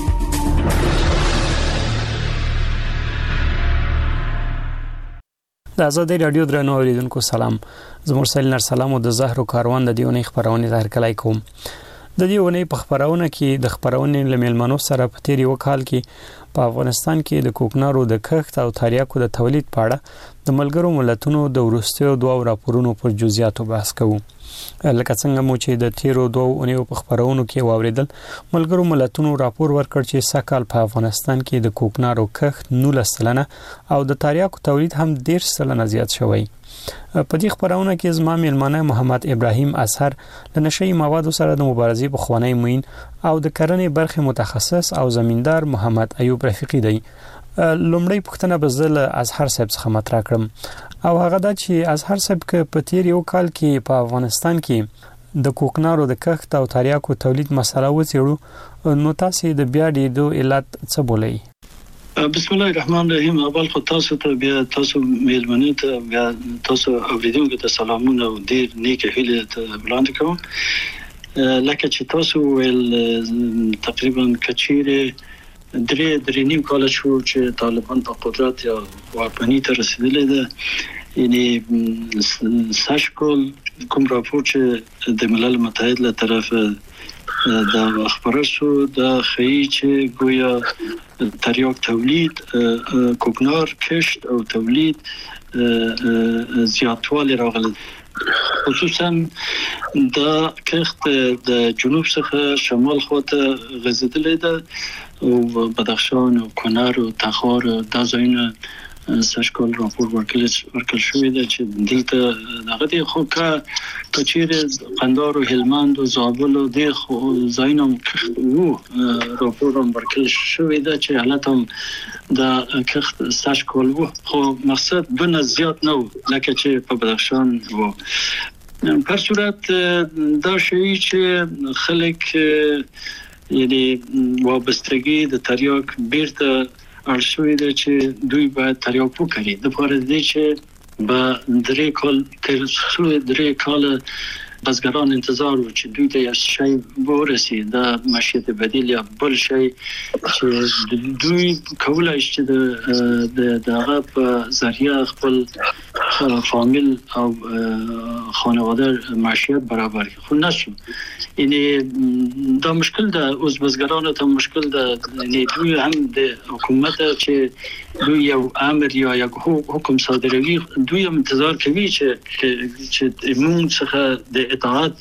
د آزادۍ رادیو درنو اوریدونکو سلام. زموږ سلیل سلام او د زهرو کاروان د دیونې خبرونه ظاهر کلای کوم. د دیونې په خبرونه کې د خبرونه لملمنو سره په تیر یو کال کې په افغانستان کې د کوکنارو د کښت او تریاکو د تولید په اړه د ملګرو ملتونو د ورستیو دوه راپورونو پر جزئیاتو بحث کوو. لکه څنګه مو چې د تیرو دوه اونیو په خبرونو کې واوریدل، ملګرو ملتونو راپور ورکړ چې سکهال په افغانستان کې د کوکنارو کښت 19% او د تریاکو تولید هم 10% زیات شوی. په دې خبرونه کې زما میلمانه محمد ابراهیم اثر د نشئی موادو سره د مبارزې په خوانی موین او د کرنې برخه متخصص او زمیندار محمد ایوب رفیقی دی. لومړی پوښتنه به زه له اظهر صاحب څخه مطرح کړم او هغه دا چې اظهر صاحب په تیر یو کال کې په افغانستان کې د کوکنارو د کښت او تریاکو تولید مسله وڅېړو، نو تاسو د بیا ډیدو علت څه بولئ؟ بسم الله الرحمن الرحیم. اول خو تاسو ته بیا تاسو میلمنو ته بیا تاسو اوریدونکو ته سلامونه او ډیر نیک هیله ته وړاندې کوم. لکه چې تاسو ول تقریبا کچیره درې نیم کال شو چې طالبان په قدرت یا واکمنۍ ته رسیدلي ده. یعنی ساشکول کوم راپور چې د ملل متحد له طرفه د خبرو شو د خی چې گویا تریاک تولید، کوکنار کشت او تولید زیاتوالی راغلی، خصوصا د کښت د جنوب څخه شمال خواته غځیدلی ده او بدخشان او کنر او تخار دا ځایونه ساشکول راپور ورکړل شوی دی چې دلته دغه دی. خو که چیرې قندهار او هلمند او زابل او د ځایونه وو راپور هم ورکړل شوی دی چې حالت هم د کښت ساشکول وو، خو مقصد بنه زیات نه لکه چې په بدخشان وو. په صورت دا شی چې خلک یعنی وابستگی د تریاک بیرته ارشوی ده چې دوی باید تریاک وکړي. د لپاره دې چې به درې کال بزګران انتظار و چې دوی ته یو شی ورسي د معیشت بدیل یا بل شی چې دوی کولای شي د هغه په ذریعہ خپل فامیل او خانواده معیشت برابر کړي. خو نشو. یعنی دا مشکل ده. اوس بزګرانو ته مشکل ده. یعنی دوی هم د حکومت چې دوی یو امر یا یک حکم صادروي، دوی هم انتظار کوي چې موږ څخه د اطاعت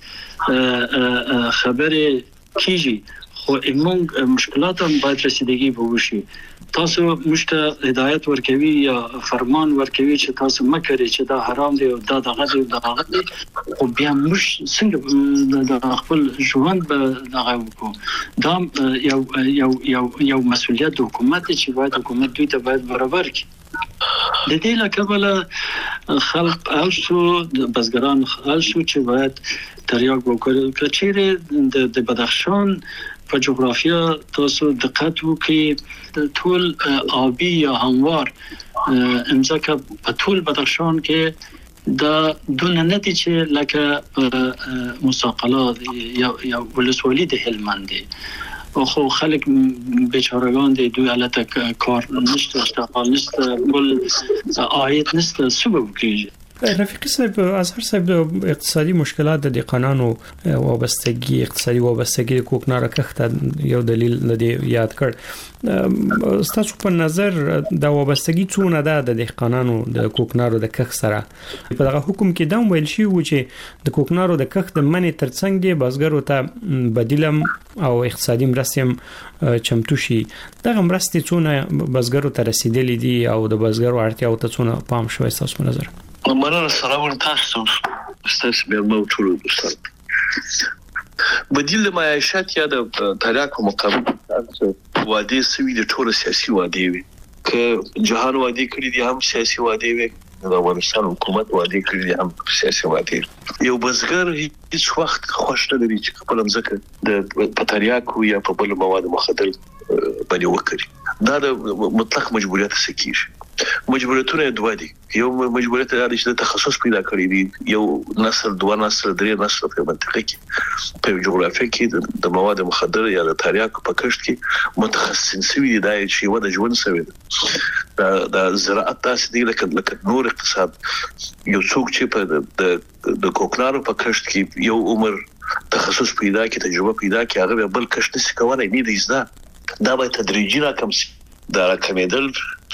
خبره کیږي، خو موږ مشکلات هم باید رسیدگی وشي. تاسو مشته هدایت ورکوي یا فرمان ورکوي چې تاسو مکرئ چې دا حرام دی او دا دغه دی دغه دی، او بیا مش څنګه د خپل ژوند به دغه وکړو. دا یو مسؤلیت حکومت چې باید حکومت دوی ته باید برابر کړي. د دې لکه خلق او شو بزګران خل شو چې باید تریاک وکړي کچېره د بدخشان په جغرافیا تاسو دقت وکړئ ټول آبی یا هموار امزکه په ټول بدخشان کې دا دون نتیجه لکه مساقلات یا ولسوالی د هلمند خو خلک بیچارگان دی دوی البته کار نشته اشتغال نشته بل عاید نشته سبب کیږي رفیق صاحب اظهر صاحب د اقتصادي مشکلات د قانون وابستګي اقتصادي وابستګي د کوکنار کښت یو دلیل لدی یاد کړ تاسو په نظر د وابستګي څونه ده د قانون د کوکنارو د کښت سره په دغه حکم کې دا ویل شي چې د کوکنارو د کښت د منې ترڅنګ دی بازګرو ته بدیلم او اقتصادي مرستې چمتو شي دغه مرستې څونه بازګرو ته رسیدلې دي او د بازګرو اړتیاو ته څونه پام شوی تاسو په نظر مننه سلام تاسو ستاسو به مو ټول دوستان بدیل معیشت یا د تریاک مقابل وادي سوي د ټول سیاسي وادي وي ک جهان وادي کړی دي هم سیاسي وادي وي د افغانستان حکومت وادي کړی دي هم سیاسي وادي یو بزګر هیڅ وخت خوښ نه لري چې خپل ځمکه د پټریاک یا په بل مواد مخدر باندې وکړي دا د مطلق مجبوریت سکیږي مجبوریتونه دوه دي یو مجبوریت دا چې تخصص پیدا کړی دي یو نسل دوه نسل درې نسل په منطقه کې په جغرافیه کې د مواد مخدر یا د تریاک په کښت کې متخصصین سوي دي چې وده ژوند سوي د زراعت تاسو دی لکه نور اقتصاد یو څوک چې په د کوکنارو په کښت کې یو عمر تخصص پیدا کې تجربه پیدا کې هغه بل کښت نشي کولای نه دی زده دا به تدریجي راکم دا راکمېدل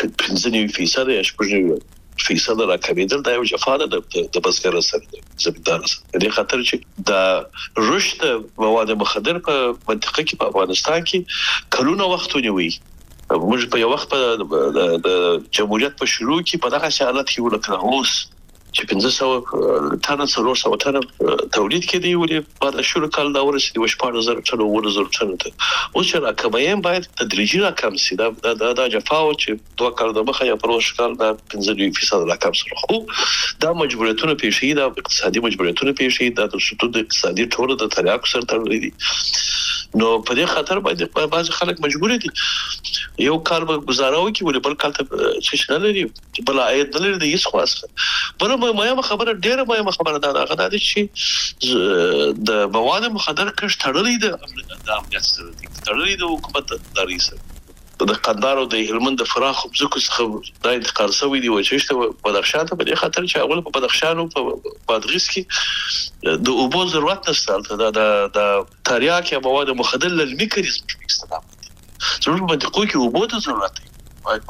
15% یا 8% راکمېدل دا یو جفاده د بزګر سره زمیندار سره د خاطر چې دا رشد مواد مخدر په منطقه کې په افغانستان کې کلونه وخت ونیوي موږ په یو وخت د جمهوریت په شروع کې په دغه حالت کې ولکه اوس چې 1500 ټنه 300 ټنه تولید کړي ولې بعد شروع کال دا ورسېد 14000 ټنه ورزر ټنه ته اوس چې راکمایم باید تدریجي راکم سي دا جفاو چې دوه کال د مخه یا پروش کال دا 15% راکم سره خو دا مجبوریتونه پیښې دا اقتصادي مجبوریتونه پیښې دا د شتو د اقتصادي ټول د تریاک سره تړلې دي نو په دې خاطر باید بعض خلک مجبور دي یو کال به گزاراو کې ولې بل کال ته څه نه لري بل عاید نه لري د هیڅ خاصه بل مهمه خبره ډیره مهمه خبره ده هغه د چې د مواد مخدر کښت تړلې ده د امنیت سره تړلې ده حکومت داري سره د قندارو د هلمند د فراخ ځکه څخه د انتقال سوي دی وچېشته په بدخشان ته په دې خاطر چې اول په بدخشان او په بادغیس کې د اوبو ضرورت نشته د تریاک یا مواد مخدر للمیکانیزم استخدام ضرورت باندې کوی اوبو ته ضرورت دی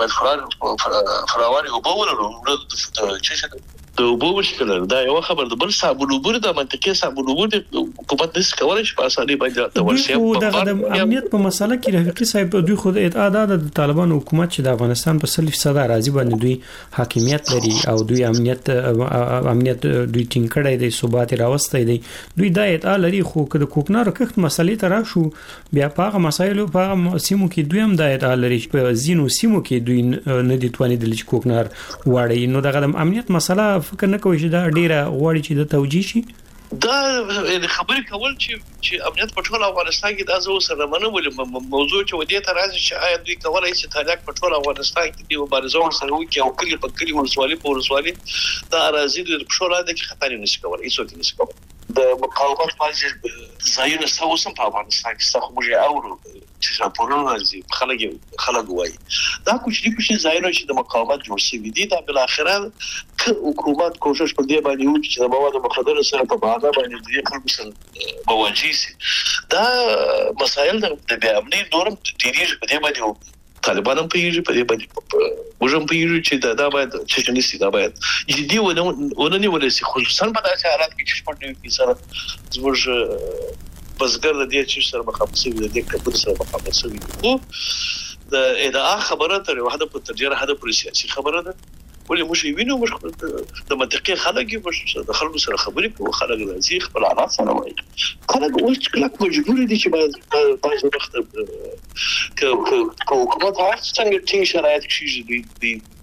باید فراواني اوبو ولرو چې د اوبو مشکل دا یو خبر د بل صابون اوبو د منطقي صابون اوبو د حکومت نس کولای شي په اسانۍ باندې د ورشي د امنیت په مسله کې رفیقي صاحب دوی خود اعتقاد د طالبان حکومت چې د افغانستان په 100% راضي باندې دوی حاکمیت لري او دوی امنیت دوی ټینګ کړی دی ثبات راوستي دی دوی دا اعتقاد لري خو د کوکنارو کښت مسلې ته راشو بیا په مسایلو په سیمو کې دوی هم دا اعتقاد لري په زینو سیمو کې دوی نه دي تواني د کوکنار واړی نو دغه امنیت مسله فکر نه کوي چې دا ډیره غوړي چې د توجیه شي دا خبرې کول چې امنیت په ټول افغانستان کې دا زو سره منو موضوع چې ودی ته راځي چې آیا دوی کولای شي تاریخ په ټول افغانستان کې د مبارزو سره وکړي او کلی په کلی ورسوالي دا راځي د پښوره د خطر نشي کولای هیڅ نشي کولای د مقاومت باندې ځایونه سوسم په افغانستان کې څخه موږ اورو چې راپورونه راځي خلک وایي دا کوچني ځایونه چې د مقاومت جوړ شوي دي دا بل اخره حکومت کوشش په دې باندې وکړي چې د مواد مخدر سره په باغ باندې د خلکو سره مواجه شي دا مسایل د بیا امني نورم ډیریږي په دې باندې طالبان هم پیږي په دې باندې موږ هم پیږي چې دا باید چې نشي دا باید جدي ونه ولسی خصوصا په داسې حالات کې چې په دې کې سره زموږ بزګر د دې چې سره مخامخ شي د دې کبر سره مخامخ شي خو د ادعا خبره تر وحده په ترجیح هدا پر سیاسي خبره ده ولې موږ وینو موږ د منطقي خلک د خلکو سره خبرې کوو خلک راځي خپل حالات سره وایي خلک اوس کله مجبور دي چې باید وخت حکومت هغه څنګه ټینګ شرایط شي دي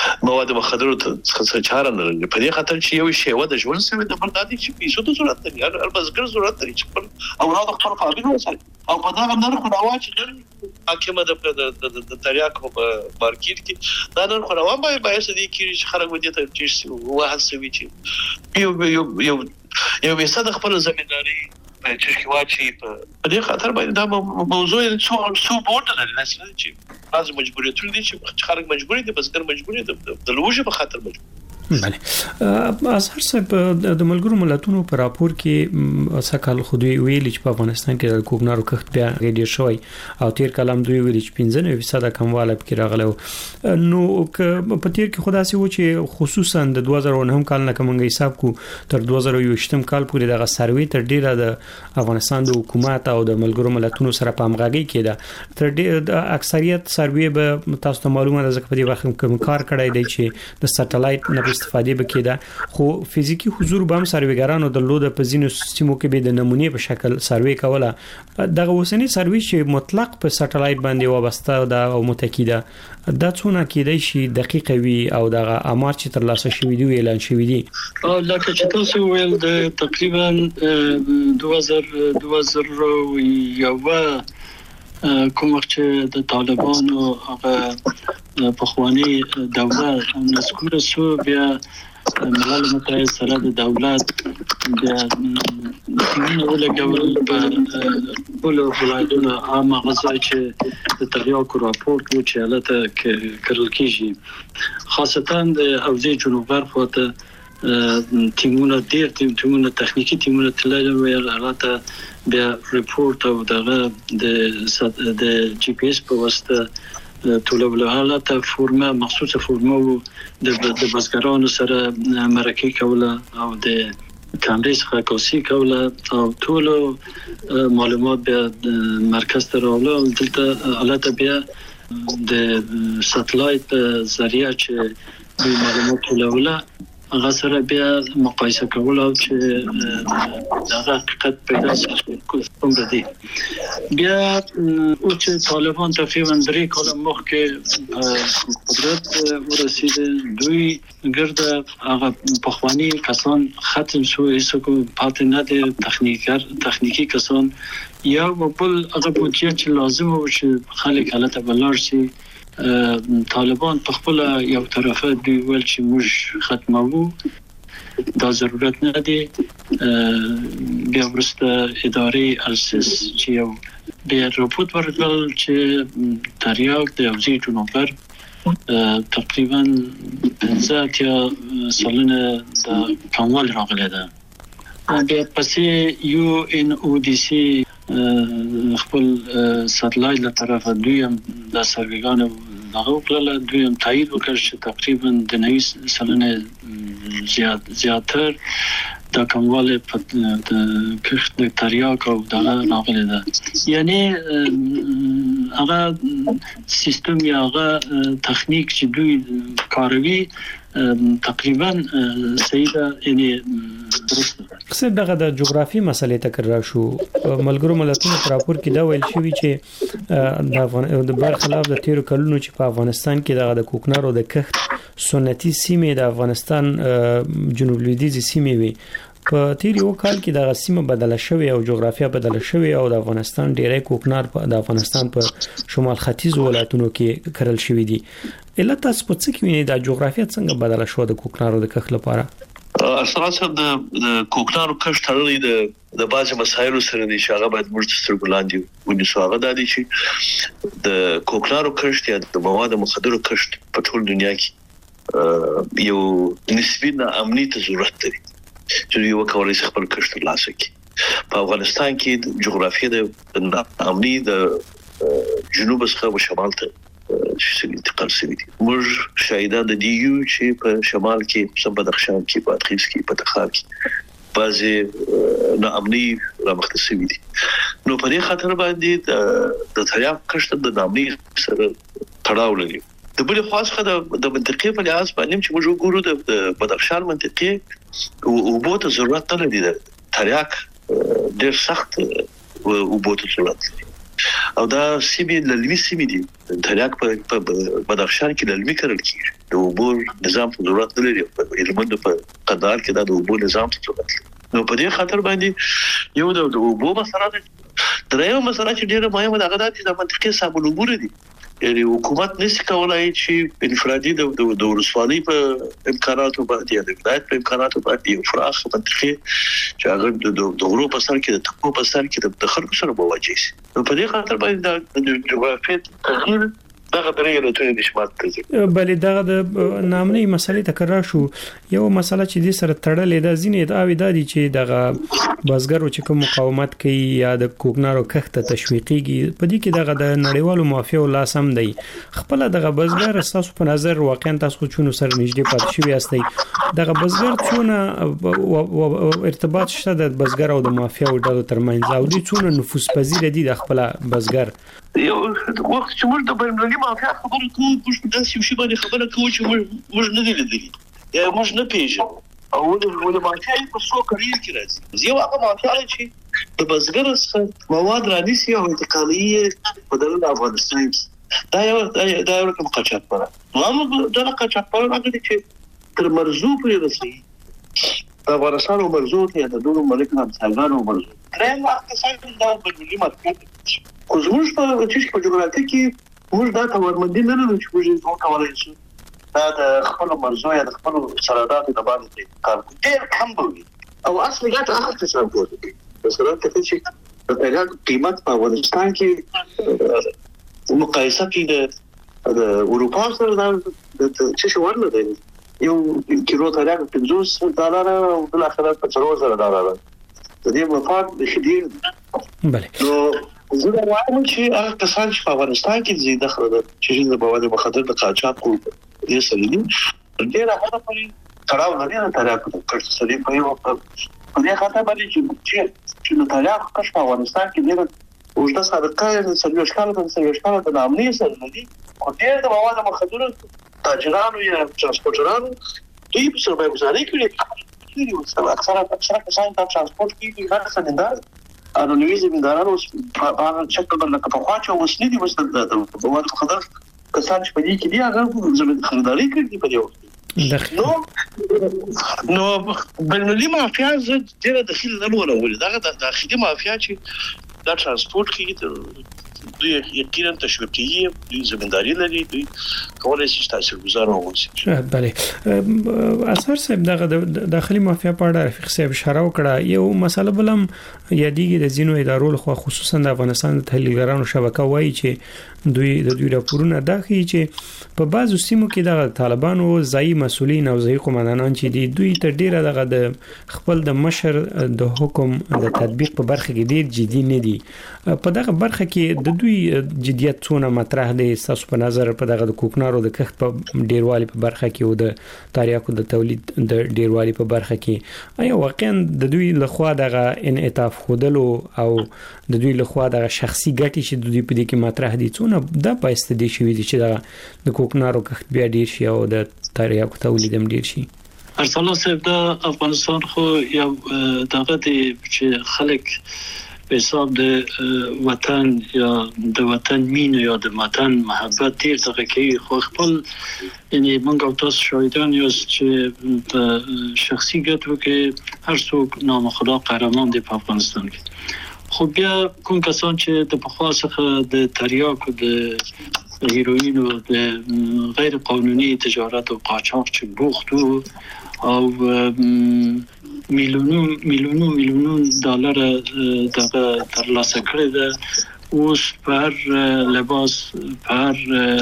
مواد مخدر څخه چاره نه لري. په دې خاطر چې یو شی و د ژوند سره د بردادي چې پیسو ته ضرورت لري، هر بزګر ضرورت لري چې اولاد خپل قابل وساتي او په دا نرخ راوچ حاکمه د تریاک په مارکیټ کې دا نرخ راوړ به دې کې چې خلک ودی ته چې واحد سوي چې یو به خپل ځمېداري چې واچي په دې خاطر باندې دا موضوع څو بورډ لري نه چې از مجبوریتونه دي چې خلک مجبوري دي بزګر مجبوري دي د لوجه په خاطر مجبور. بله از هر څه د ملګرو ملتونو په راپور کې سکهال خودی ویل چې په افغانستان کې د کوکنارو کښت بیا غیر شوی او تیر کلام دوی ویل چې 15% کمواله پکې راغله. نو په تیر کې خداسي و چې خصوصا د 2009 کال نه کومه حساب کو تر 2020 کال پورې دغه سروي تر ډیره د افغانستان د حکومت او د ملګرو ملتونو سره په همغږي کې ده. تر ډیره د اکثریت سروي به تاسو ته معلومه ده ځکه په دې وخت کوم کار کړی دی چې د سټلایټ نه استفاده وکړي، خو فزیکی حضور به هم سرویګرانو د لود په زینو سیمو کې به د نمونې په شکل سروي کوله. دغه اوسنی سروي چې مطلق په سټلایټ باندې وابسته ده او متکی ده، دا څونه کېدای شي دقیق وي او دغه امر چې تر لاسه شوی دی اعلان شوی دی. لکه چې تاسو ویل د تقریبا 2001 کوم وخت چې د طالبانو هغه پخوانی دولت نسکور سو بیا ملل متحد سره د دولت د ولګول په ټول ولایتونو عامه غذا چې د تریاکو راپورټ و چې البته کړل کیږي، خاصتا د حوزه جنوب غرب خواته تیمونه ډیر تیمونه تخنیکی تیمونه تلل ویل البته بیا ریپورت او د جی پی اس په واسطه ټولول حالته فورمه مخصوصه فورمه د بزګرانو سره مرکه کوله او د کامرې څخه کوسي کوله او ټول معلومات بیا مرکز ته راوړل. دلته حالته بیا د سټلایټ ذریعہ چې د معلومات ټولوله هغه سره بیا مقایسه کول او چې دا حقیقت پیدا شي کوم دی. بیا او چې طالبان تقریبا 3 کال مخکې قدرت ورسید، دوی ګرځه هغه پخوانی کسان ختم شو، هیڅ کو پاتې نه دي تخنیکی کسان یا بل هغه بودجه چې لازم و چې خلک حالت بلار شي. طالبان په خپل یو طرفه دی ول چې موږ ختمو دا ضرورت نه دی. بیا ورسته ادارې ارسس چې یو بیا راپورټ ورکړل چې تریاک د حوزې جنوب غرب تقریبا 15 سلنه د کموال راغلی ده. بیا پسې یو ان او ډي سي خپل سټلایټ له طرفه دوی هم د سرویګانو دغه کړل، دوی هم تایید وکړ چې تقریبا د 90 سلنه زیاتر د کمواله په د کښت د تریاک او دغه راغلی ده. یعنی هغه سیستم یا هغه تخنیک چې دوی کاروي تقریبا سیده یعنی څه دغه د جغرافي مسلې تکرار شو. ملګرو ملتونو په راپور کې دا ویل شوی چې د برخلاف د 13 کلونو چې په افغانستان کې دغه د کوکنارو د کښت سنتي سیمې د افغانستان جنوب لویدیځ سیمې وي، په تیر یو کال کې د سیمه بدله شوې او جغرافیه بدله شوې او د افغانستان ډیری کوکنار د افغانستان په شمال ختیځ ولایتونو کې کرل شوې دي. علت تاسو په څه کې وینئ د جغرافیه څنګه بدله شو د کوکنارو د کښت لپاره؟ اساسا د کوکنارو کښت تړلې د بعض مسایلو سره دي چې هغه باید موږ سترګلاندې ونیسو. هغه د دې چې د کوکنارو کښت یا د مواد مخدرو کښت په ټول دنیا کې یو نسبی امنیت ضرورت لري چې یو کولای شي خپل کښت ترلاسه کړي. په افغانستان کې جغرافیه د امنی د جنوب څخه شمال ته چې انتقال شوی دي. موږ شاهدان د دیو چې په شمال کې په بدخشان کې په ادغیز کې په تخار کې بعضي ناامني رامخته شوی دي. نو په دې خاطر باندې د تریاک کښت د ناامني سره تړاو لري. د بل خاصه د منطقې په لحاظ باندې چې موږ ګورو د بدخشان منطقې او بوته ضرورت نه لري. د تریاک ډېر سخت او بوته ضرورت لري او دا سیمې للمي سیمې دي تریاک په بدخشان کې للمي کړل کیږي د اوبو نظام په ضرورت نه لري هلمند په قدار کې دا د اوبو نظام ته ضرورت نو په دې خاطر باندې یو د اوبو مسله ده درېو مسله چې ډیره مهمه ده هغه د منطقي سابل اوبو دي یعنی حکومت نشي کولای چې انفرادي د ورسوالۍ په امکاناتو باندې د ولایت په امکاناتو باندې یو فراخ منطقي چې هغه د غرو په سر کې د تکو په سر کې د خلکو سره مواجه شي نو په دې خاطر باندې د جغرافیت تغییر دغه درې له د شمال کوي بلې دغه د نامني مسلې تکرار شو یو مسله چې د سره تړلې ده ځینې ادعاوې دي چې دغه بازګرو چې کوم مقاومت کوي یا د کوکنارو کښت تشویقيږي په دې کې دغه د نړیوالو مافیا لاسم دی خپل دغه بازګر اساسو په نظر واقعا تاسو چونو سره نږدې پاتې شوی یاستئ دغه بازګر چونه ارتباط شته د بازګر او د مافیا ډلو ترمنځ او د چونه نفوذ پذیر دي د خپل بازګر یو وخت چې موږ د بینالمللي مافیا خبرې کوو موږ د سیاسي باندې خبره کوو چې موږ نه دي لیدلي یا موږ نه پیژنو او د مافیا په څو کړي کې راځي یو هغه مافیا چې د بازګر څخه مواد رانیسي او انتقالي په دغه افغانستان دا یو کوم قاچاق پره نو موږ دا قاچاق پره راغلي چې تر مرزو پورې رسېږي د افغانستان او مرزو ته د دوه ملک همسایګانو مرزو درېم وخت څنګه دا بینالمللي مارکیټ خو زموږ په جغرافي کې موږ دا تورمندي نه لرو چې موږ یې کولای شو دا د خپل مرزو یا د خپل سرحداتو د باندې کار کوي ډېر کم وي او اصلي ګټه هغه څه کوي مثلا ته چې د پیغام قیمت په افغانستان کې مقایسه کې د اروپا سره د څه شو ورنه دی یو کیلو تریاک $50 او بل اخر په $4000 د دې مفاد د شدید بله زه وایم چې هغه کسان چې په افغانستان کې زیاده خبره چې د مواد مخدر د قاچاق کو دي سړي ډېر هغه پرې کړهو نه دي تریاک کړ سړي په یو په دې خاطر باندې چې د تریاک کښ په افغانستان کې ډېر اوږده سابقه د سرویشکانو د نامني سره دي او ډېر د مواد مخدر تاجرانو یا ترانسپورټرانو دوی په سر باندې کړی یو اکثره کسان په ترانسپورت کې د سندار انو نوې زمیندارانو په شکل باندې په خواچو وسنی دي وسته د مواد مخدر کسان چې په دې کې دي هغه زموږ خریداري کوي په دې وخت نو بینالمللي مافیا زه ډېر داخلي نه ولول دا داخلي مافیا چې دا ترانسپورت کې دوی یقینا تشویقي دوی زمینداری لري دوی کولای شي تاثیرګذار واوسي بله اثر صاحب دغه داخلي مافیا په اړه رفیق صاحب اشاره وکړه یو مسله بلم یادېږي د ځینو ادارو لخوا خصوصا د افغانستان د تحلیلګرانو شبکه وایي چې دوی راپورونه دا ښیي چې په بعضو سیمو کې د طالبانو ځایي مسؤلین او ځایي قومندانان چې دوی تر ډیره دغه د خپل د مشر د حکم د تطبیق په برخه کې ډیر جدي نه دي په دغه برخه کې د دوی جديت څونه مطرح دي تاسو په نظر په دغه د کوکنارو د کښت په ډیروالي په برخه کې او د تاریاکو د تولید د ډیروالي په برخه کې آیا واقعا د دوی لخوا دغه انعطاف خودلو او د دوی لخوا دغه شخصي ګټې چې دوی په دې کې مطرح دي څونه د پایسته دي شوی دي چې د کوکنارو کښت بیا ډیر شي او د تاریاکو تولید هم ډیر شي ارسلان صاحب د افغانستان خو یو دغه دي چې خلک په حساب د وطن یا د وطن مینه یا د وطن محبت ډیر دغه کوي خو خپل یعنی موږ او تاسو شاهدان یو چې په شخصي ګټو کې هر څوک نامخدا قهرمان دی په افغانستان کې خو بیا کوم کسان چې د پخوا څخه د تریاکو د هیروین او د غیر قانوني تجارت او قاچاق چې بوختو او میلیونون دلار دغه ترلاسه کړی ده اوس پر لباس پر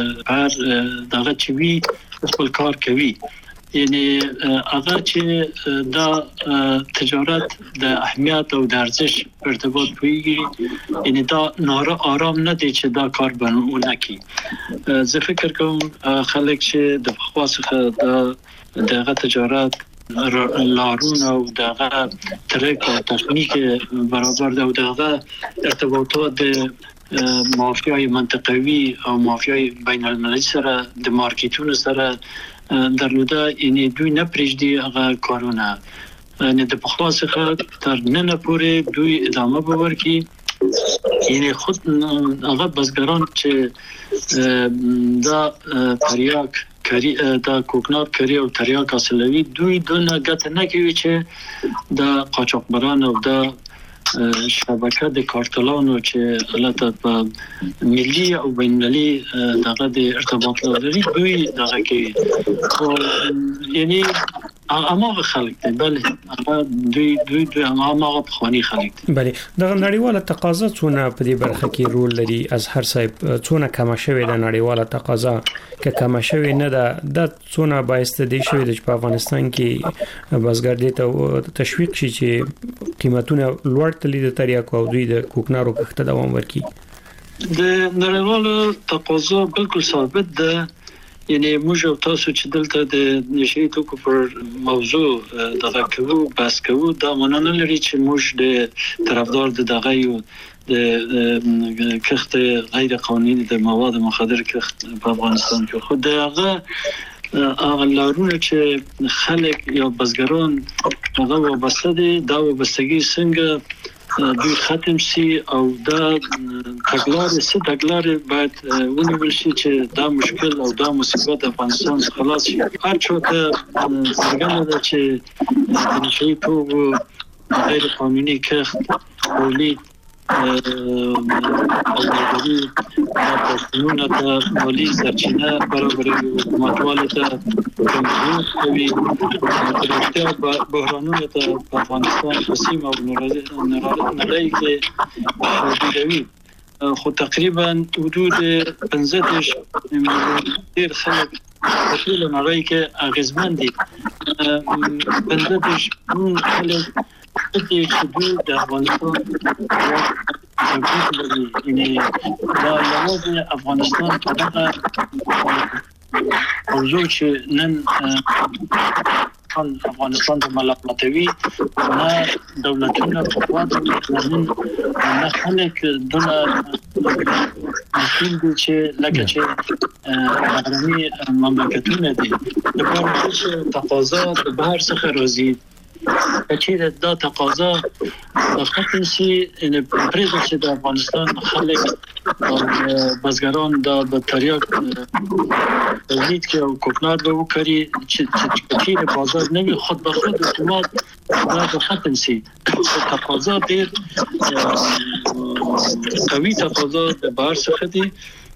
دغه چې وی خپل کار کوي یعنی هغه چې دا تجارت د اهمیت او د ارزش ارتباط پیږي یعنی دا آرام نه دي چې دا کار بنونه کی زه فکر کوم خلک چې د خاصه دغه تجارت لارون او دغه ترک او تخنیک برابر ده او دغه ارتباطات د مافیای منطقوي او مافیای بین المللي سره د مارکیټونو سره درلوده یعنی دوی نه پرېږدي هغه کارونه یعنی د پخوا څخه تر نن پورې دوی ادامه ورکړي یعنی خود هغه بزګران چې دا تریاک کری دا کوکنار کری او تریاک اصلوي دوی دونه ګټه نه کوي چې د قاچاقبران او د شبکه د کارتلانو چې حالت په ملي او بین‌المللي دغه د ارتباط لري دوی دغه کې یعنی اماغه خلک دي بله دوی اماغه بخوانی خلک دي بله دغه نړیواله تقاضا څونه په دې برخه کې رول لري اظهر صاحب څونه کم شوی د نړیواله تقاضا که کم شوی نه ده د څونه باعث دي شوی د افغانستان کې بازګر دي ته تشویق شي چې قیمتونه لوړ تللی د تریاکو او دوی د کوکنارو کښته دوام ورکړي د نړیواله تقاضا بالکل ثابت ده یعنی موږ او تاسو چې دلته د نشي توکو پر موضوع دغه کوو بحث کوو دا معنی نه لري چې موږ د طرفدار دغه یو د کښت غیر قانوني د مواد مخدر کښت په افغانستان کې خو دغه اغلارونه چې خلک یا بزګران هغه وبسته دي دا وبستګي څنګه دوی ختم سي او دا تګلارې باید ونیول شي چې دا مشکل او دا مصیبت افغانستان خلاص شي هر چاته څنګه ده چې د نشي توکو غیر قانوني کښت تولید اولیدی پښتونونه ته مالی سرچینه برابروي حکومتوالو ته کمزور کوي ترڅو بحرانونه ته په افغانستان په سیمه او نړۍ کې شدیدوي خو تقریبا حدود 15 ډیر خلک په ټول نړۍ کې اغیزمن دي 15 خلک چې د افغانستان یعنی دا یوازې افغانستان په دغه موضوع چې نن افغانستان د ملامتوي نه دولتونه په خواته نه خلک دونه مسؤل دي چې لکه چې بهرني مملکتونه دي د بهر تقاضا د بهر څخه راځي چې دا تقاضا د خپل سي ان پرېږدي چې د افغانستان خلک او بزګران د تریاک تولید کې او کوکنار به وکړي چې د بازار نوي خود به خود اتومات دا ختم سي تقاضا ډېر قوي تقاضا د بهر څخه دي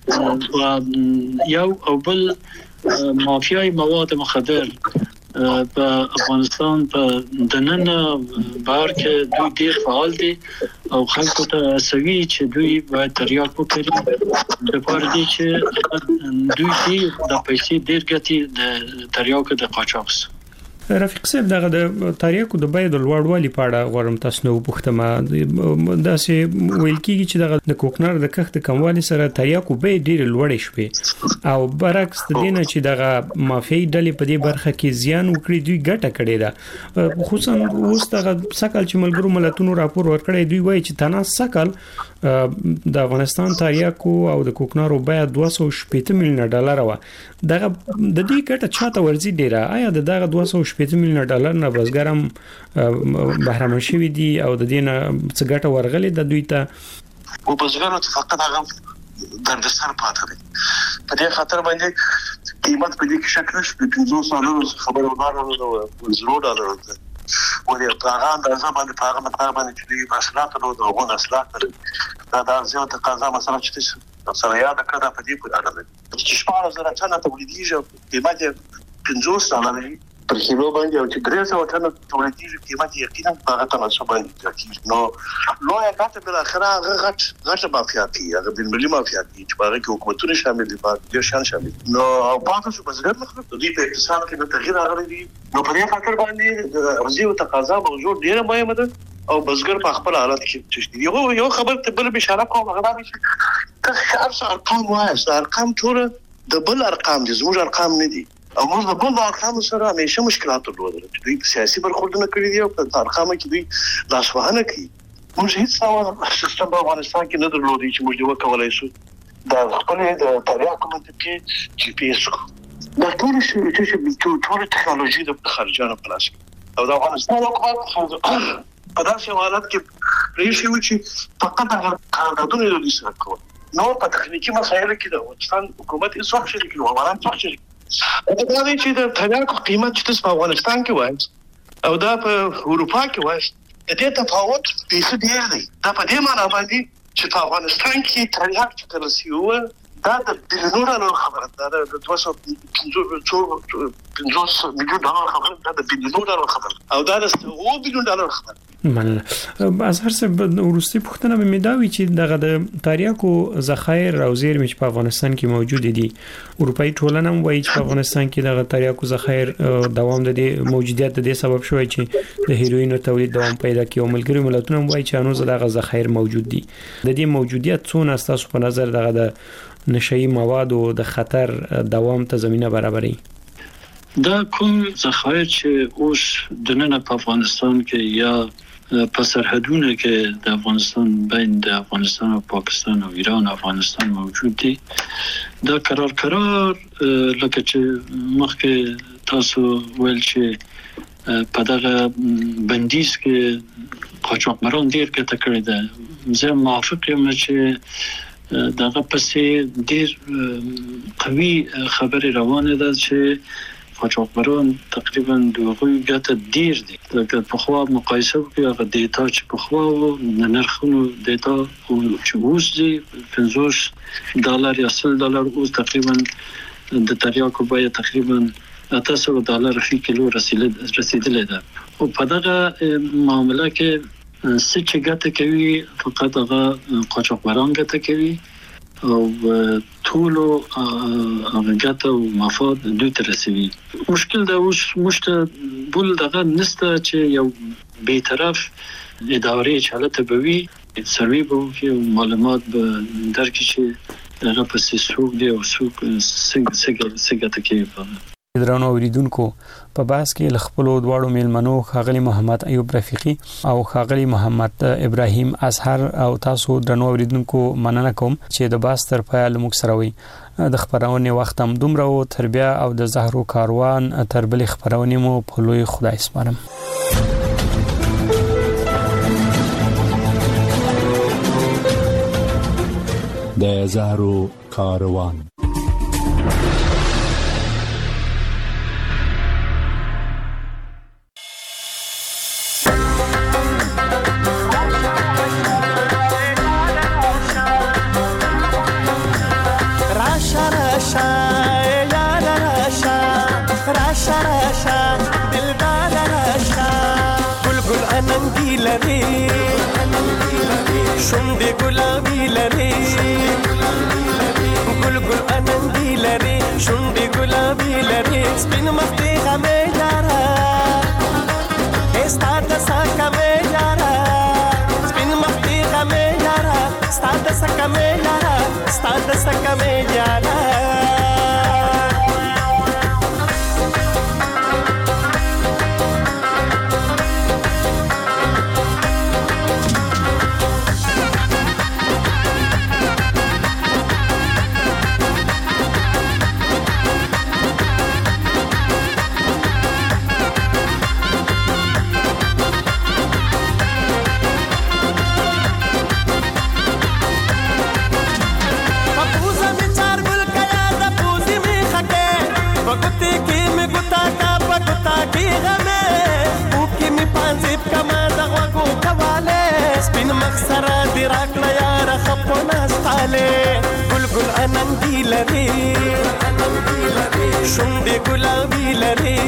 یو او بل مافیای مواد مخدر په افغانستان په دننه بهر کې دوی ډیر فعال دي او خلکو ته سوي چې دوی باید تریاک وکړي د پاره دي چې دوی د پیسې ډیر ګټي د تریاک د قاچاق رفیق صاحب دغه د تریاکو د بیه د لوړوالي په اړه غواړم تاسو نو پوښتمه داسې ویل کیږي چې دغه د کوکنار د کښت کموالي سره تریاکو بیه ډیر لوړې شوې او برعکس د دینه چې دغه مافیای ډلې په دې برخه کې زیان وکړي دوی ګټه کړې ده خصوصا اوس دغه سکل چې ملګرو ملتونو راپور ورکړی دوی وایي چې تنه سکل د افغانستان تریاکو او د کوکنارو بیه 280 میلیون ډالر و دغه د دې ګټه چاته ورزي ډیره آیا دغه 280 میلیون ډالر نه بزګرم بهرمن شوی دي او د دې نه څه ګټه ورغلې د دوی ته او بزګرانو ته فقط هغه دردسر پاتې دي په دې خاطر باندې قیمت په دې کې شکل شي 200 سالونو خبرونه نو $0 ده ولې هغه د ځبان په هغه مطلب باندې چې مسلات نو دغه مسلات دا زیات تقاضا مثلا چې سره یاد کړه په دې په اړه چې شپږ زره ټنه تولیدیږي قیمت $50 پر کیلو باندې او چې 300 ټنه تولیدیږي قیمت یقینا هغه تناسب باندې نو لوی کاته بل اخره غټ مافیا کی هغه د ملي مافیا کی چې هغه کې حکومتونه شامل دي په شان شامل نو او پاتې شو بزګر مخ د دې په اقتصاد کې د تغییر راغلی دي نو په دې خاطر باندې ارزي او تقاضا موضوع ډیره مهمه ده او بزګر په خپل حالت کې تشدید یو خبر ته بل بشاره کوم هغه دا چې تاسو ارقام وایي ارقام ټول د بل ارقام دي زموږ ارقام نه دي او موږ د بل ارقام سره همیشه مشکلات درلودل چې دوی سیاسي برخوردونه کړی دي او په ارقامو کې دوی لاسوهنه کوي موږ هیڅ ډول سیستم په افغانستان کې نه درلودي چې موږ وکولای شو د خپل د تریاکو منطقي جی پی اس دا ټول چې ټول ټکنالوژي د خارجانو په لاس او د افغانستان حکومت په داسې حالت کې پریشي و چې فقط هغه قراردادونه د لیسه کوي نو په تخنیکی مسایلو کې د افغانستان حکومت هیڅ وخت شریک نه و افغان څخه شریک دا دی چې د تریاکو قیمت چې په افغانستان کې وای او دا په اروپا کې وای د دې تفاوت ډېر دی دا په دې معنی باندې چې په افغانستان کې تریاک چې ترسیو دا د بلیونونو ډالر خبره ده د 250 میلیون ډالر خبره ده د بلیونونو ډالر خبره او دا د 100 بلیون ډالر خبره من اظهر سب ورستي پښتنه به مداوي چې دغه د تاریخو ذخایر او زیرمې په افغانستان کې موجود دي اروپאי ټولنه وایي چې په افغانستان کې دغه تاریخو ذخایر دوام د موجودیت د سبب شوی چې د هیروینو تولید دوام پیدا کوي او ملګری ملتونه وایي چې انوز دغه ذخایر موجود دي د دې موجودیت څونه تاسو په نظر دغه د نشئی مواد او د خطر دوام ته زمينه برابرې دا کوم ذخایر چې اوس د نن په افغانستان کې یا په سرحدونو کې د افغانستان بین د افغانستان او پاکستان او ایران او افغانستان موجود دي دا قرار لکه چې مخکې تاسو ویل چې په دغه بندیز کې قاچاقبران ډیر ګټه کړې ده زه موافق یم چې دغه پسې ډیر قوي خبره روانه ده چې قاچاقبران تقریبا دغه ګټه ډیر دي لکه په خوا مقایسه وکړئ هغه دیتا چې په خوا او نرخونو دیتا چې اوس دي $50 یا $100 اوس تقریبا د تریاکو بیه تقریبا $800 فی کیلو رسیدلې ده او په دغه معاملې کې چې ګټه کوي فقط هغه قاچاقبران ګټه کوي او ټول ګټه او مفاد دوی ته رسیدي مشکل دا اوس مشته بول دغه نسته چې یو بی‌طرف ادارې چالت بوي سروي به کې معلومات به درکې چې هغه په سیسوک دی او سوق څنګه کوي درنو اوریدونکو په باس کې لخپلو دواړو میلمنو خاغلی محمد ایوب رفیقی او خاغلی محمد ابراهیم اظهر او تاسو درنو اوریدونکو مننه کوم چې د باس تر پای لمک سره وي د خبرونه وخت هم دومره او تربیه او د زهرو کاروان تر بل خبرونه مو په لوی خدای سپارم د زهرو کاروان شونډې ګلابي لري ګل ګل انندي لري شونډې ګلابي لري سپین مخ دې غمې یارا استاد سکه مې یارا سپین مخ دې غمې یارا استاد سکه مې یارا استاد سکه مې یارا سپین مخسره دی راکړه یاره خپو نستاله ګل ګل انندي لري شونډې ګلابي لري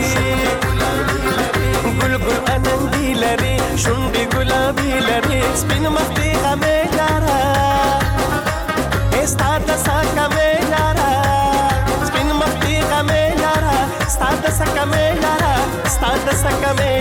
ګل ګل انندي لري شونډې ګلابي لري سپین مخ دې غمې یاره استاد سکه مې یاره سپین مخ دې غمې یاره استاد سکه مې یاره استاد سکه مې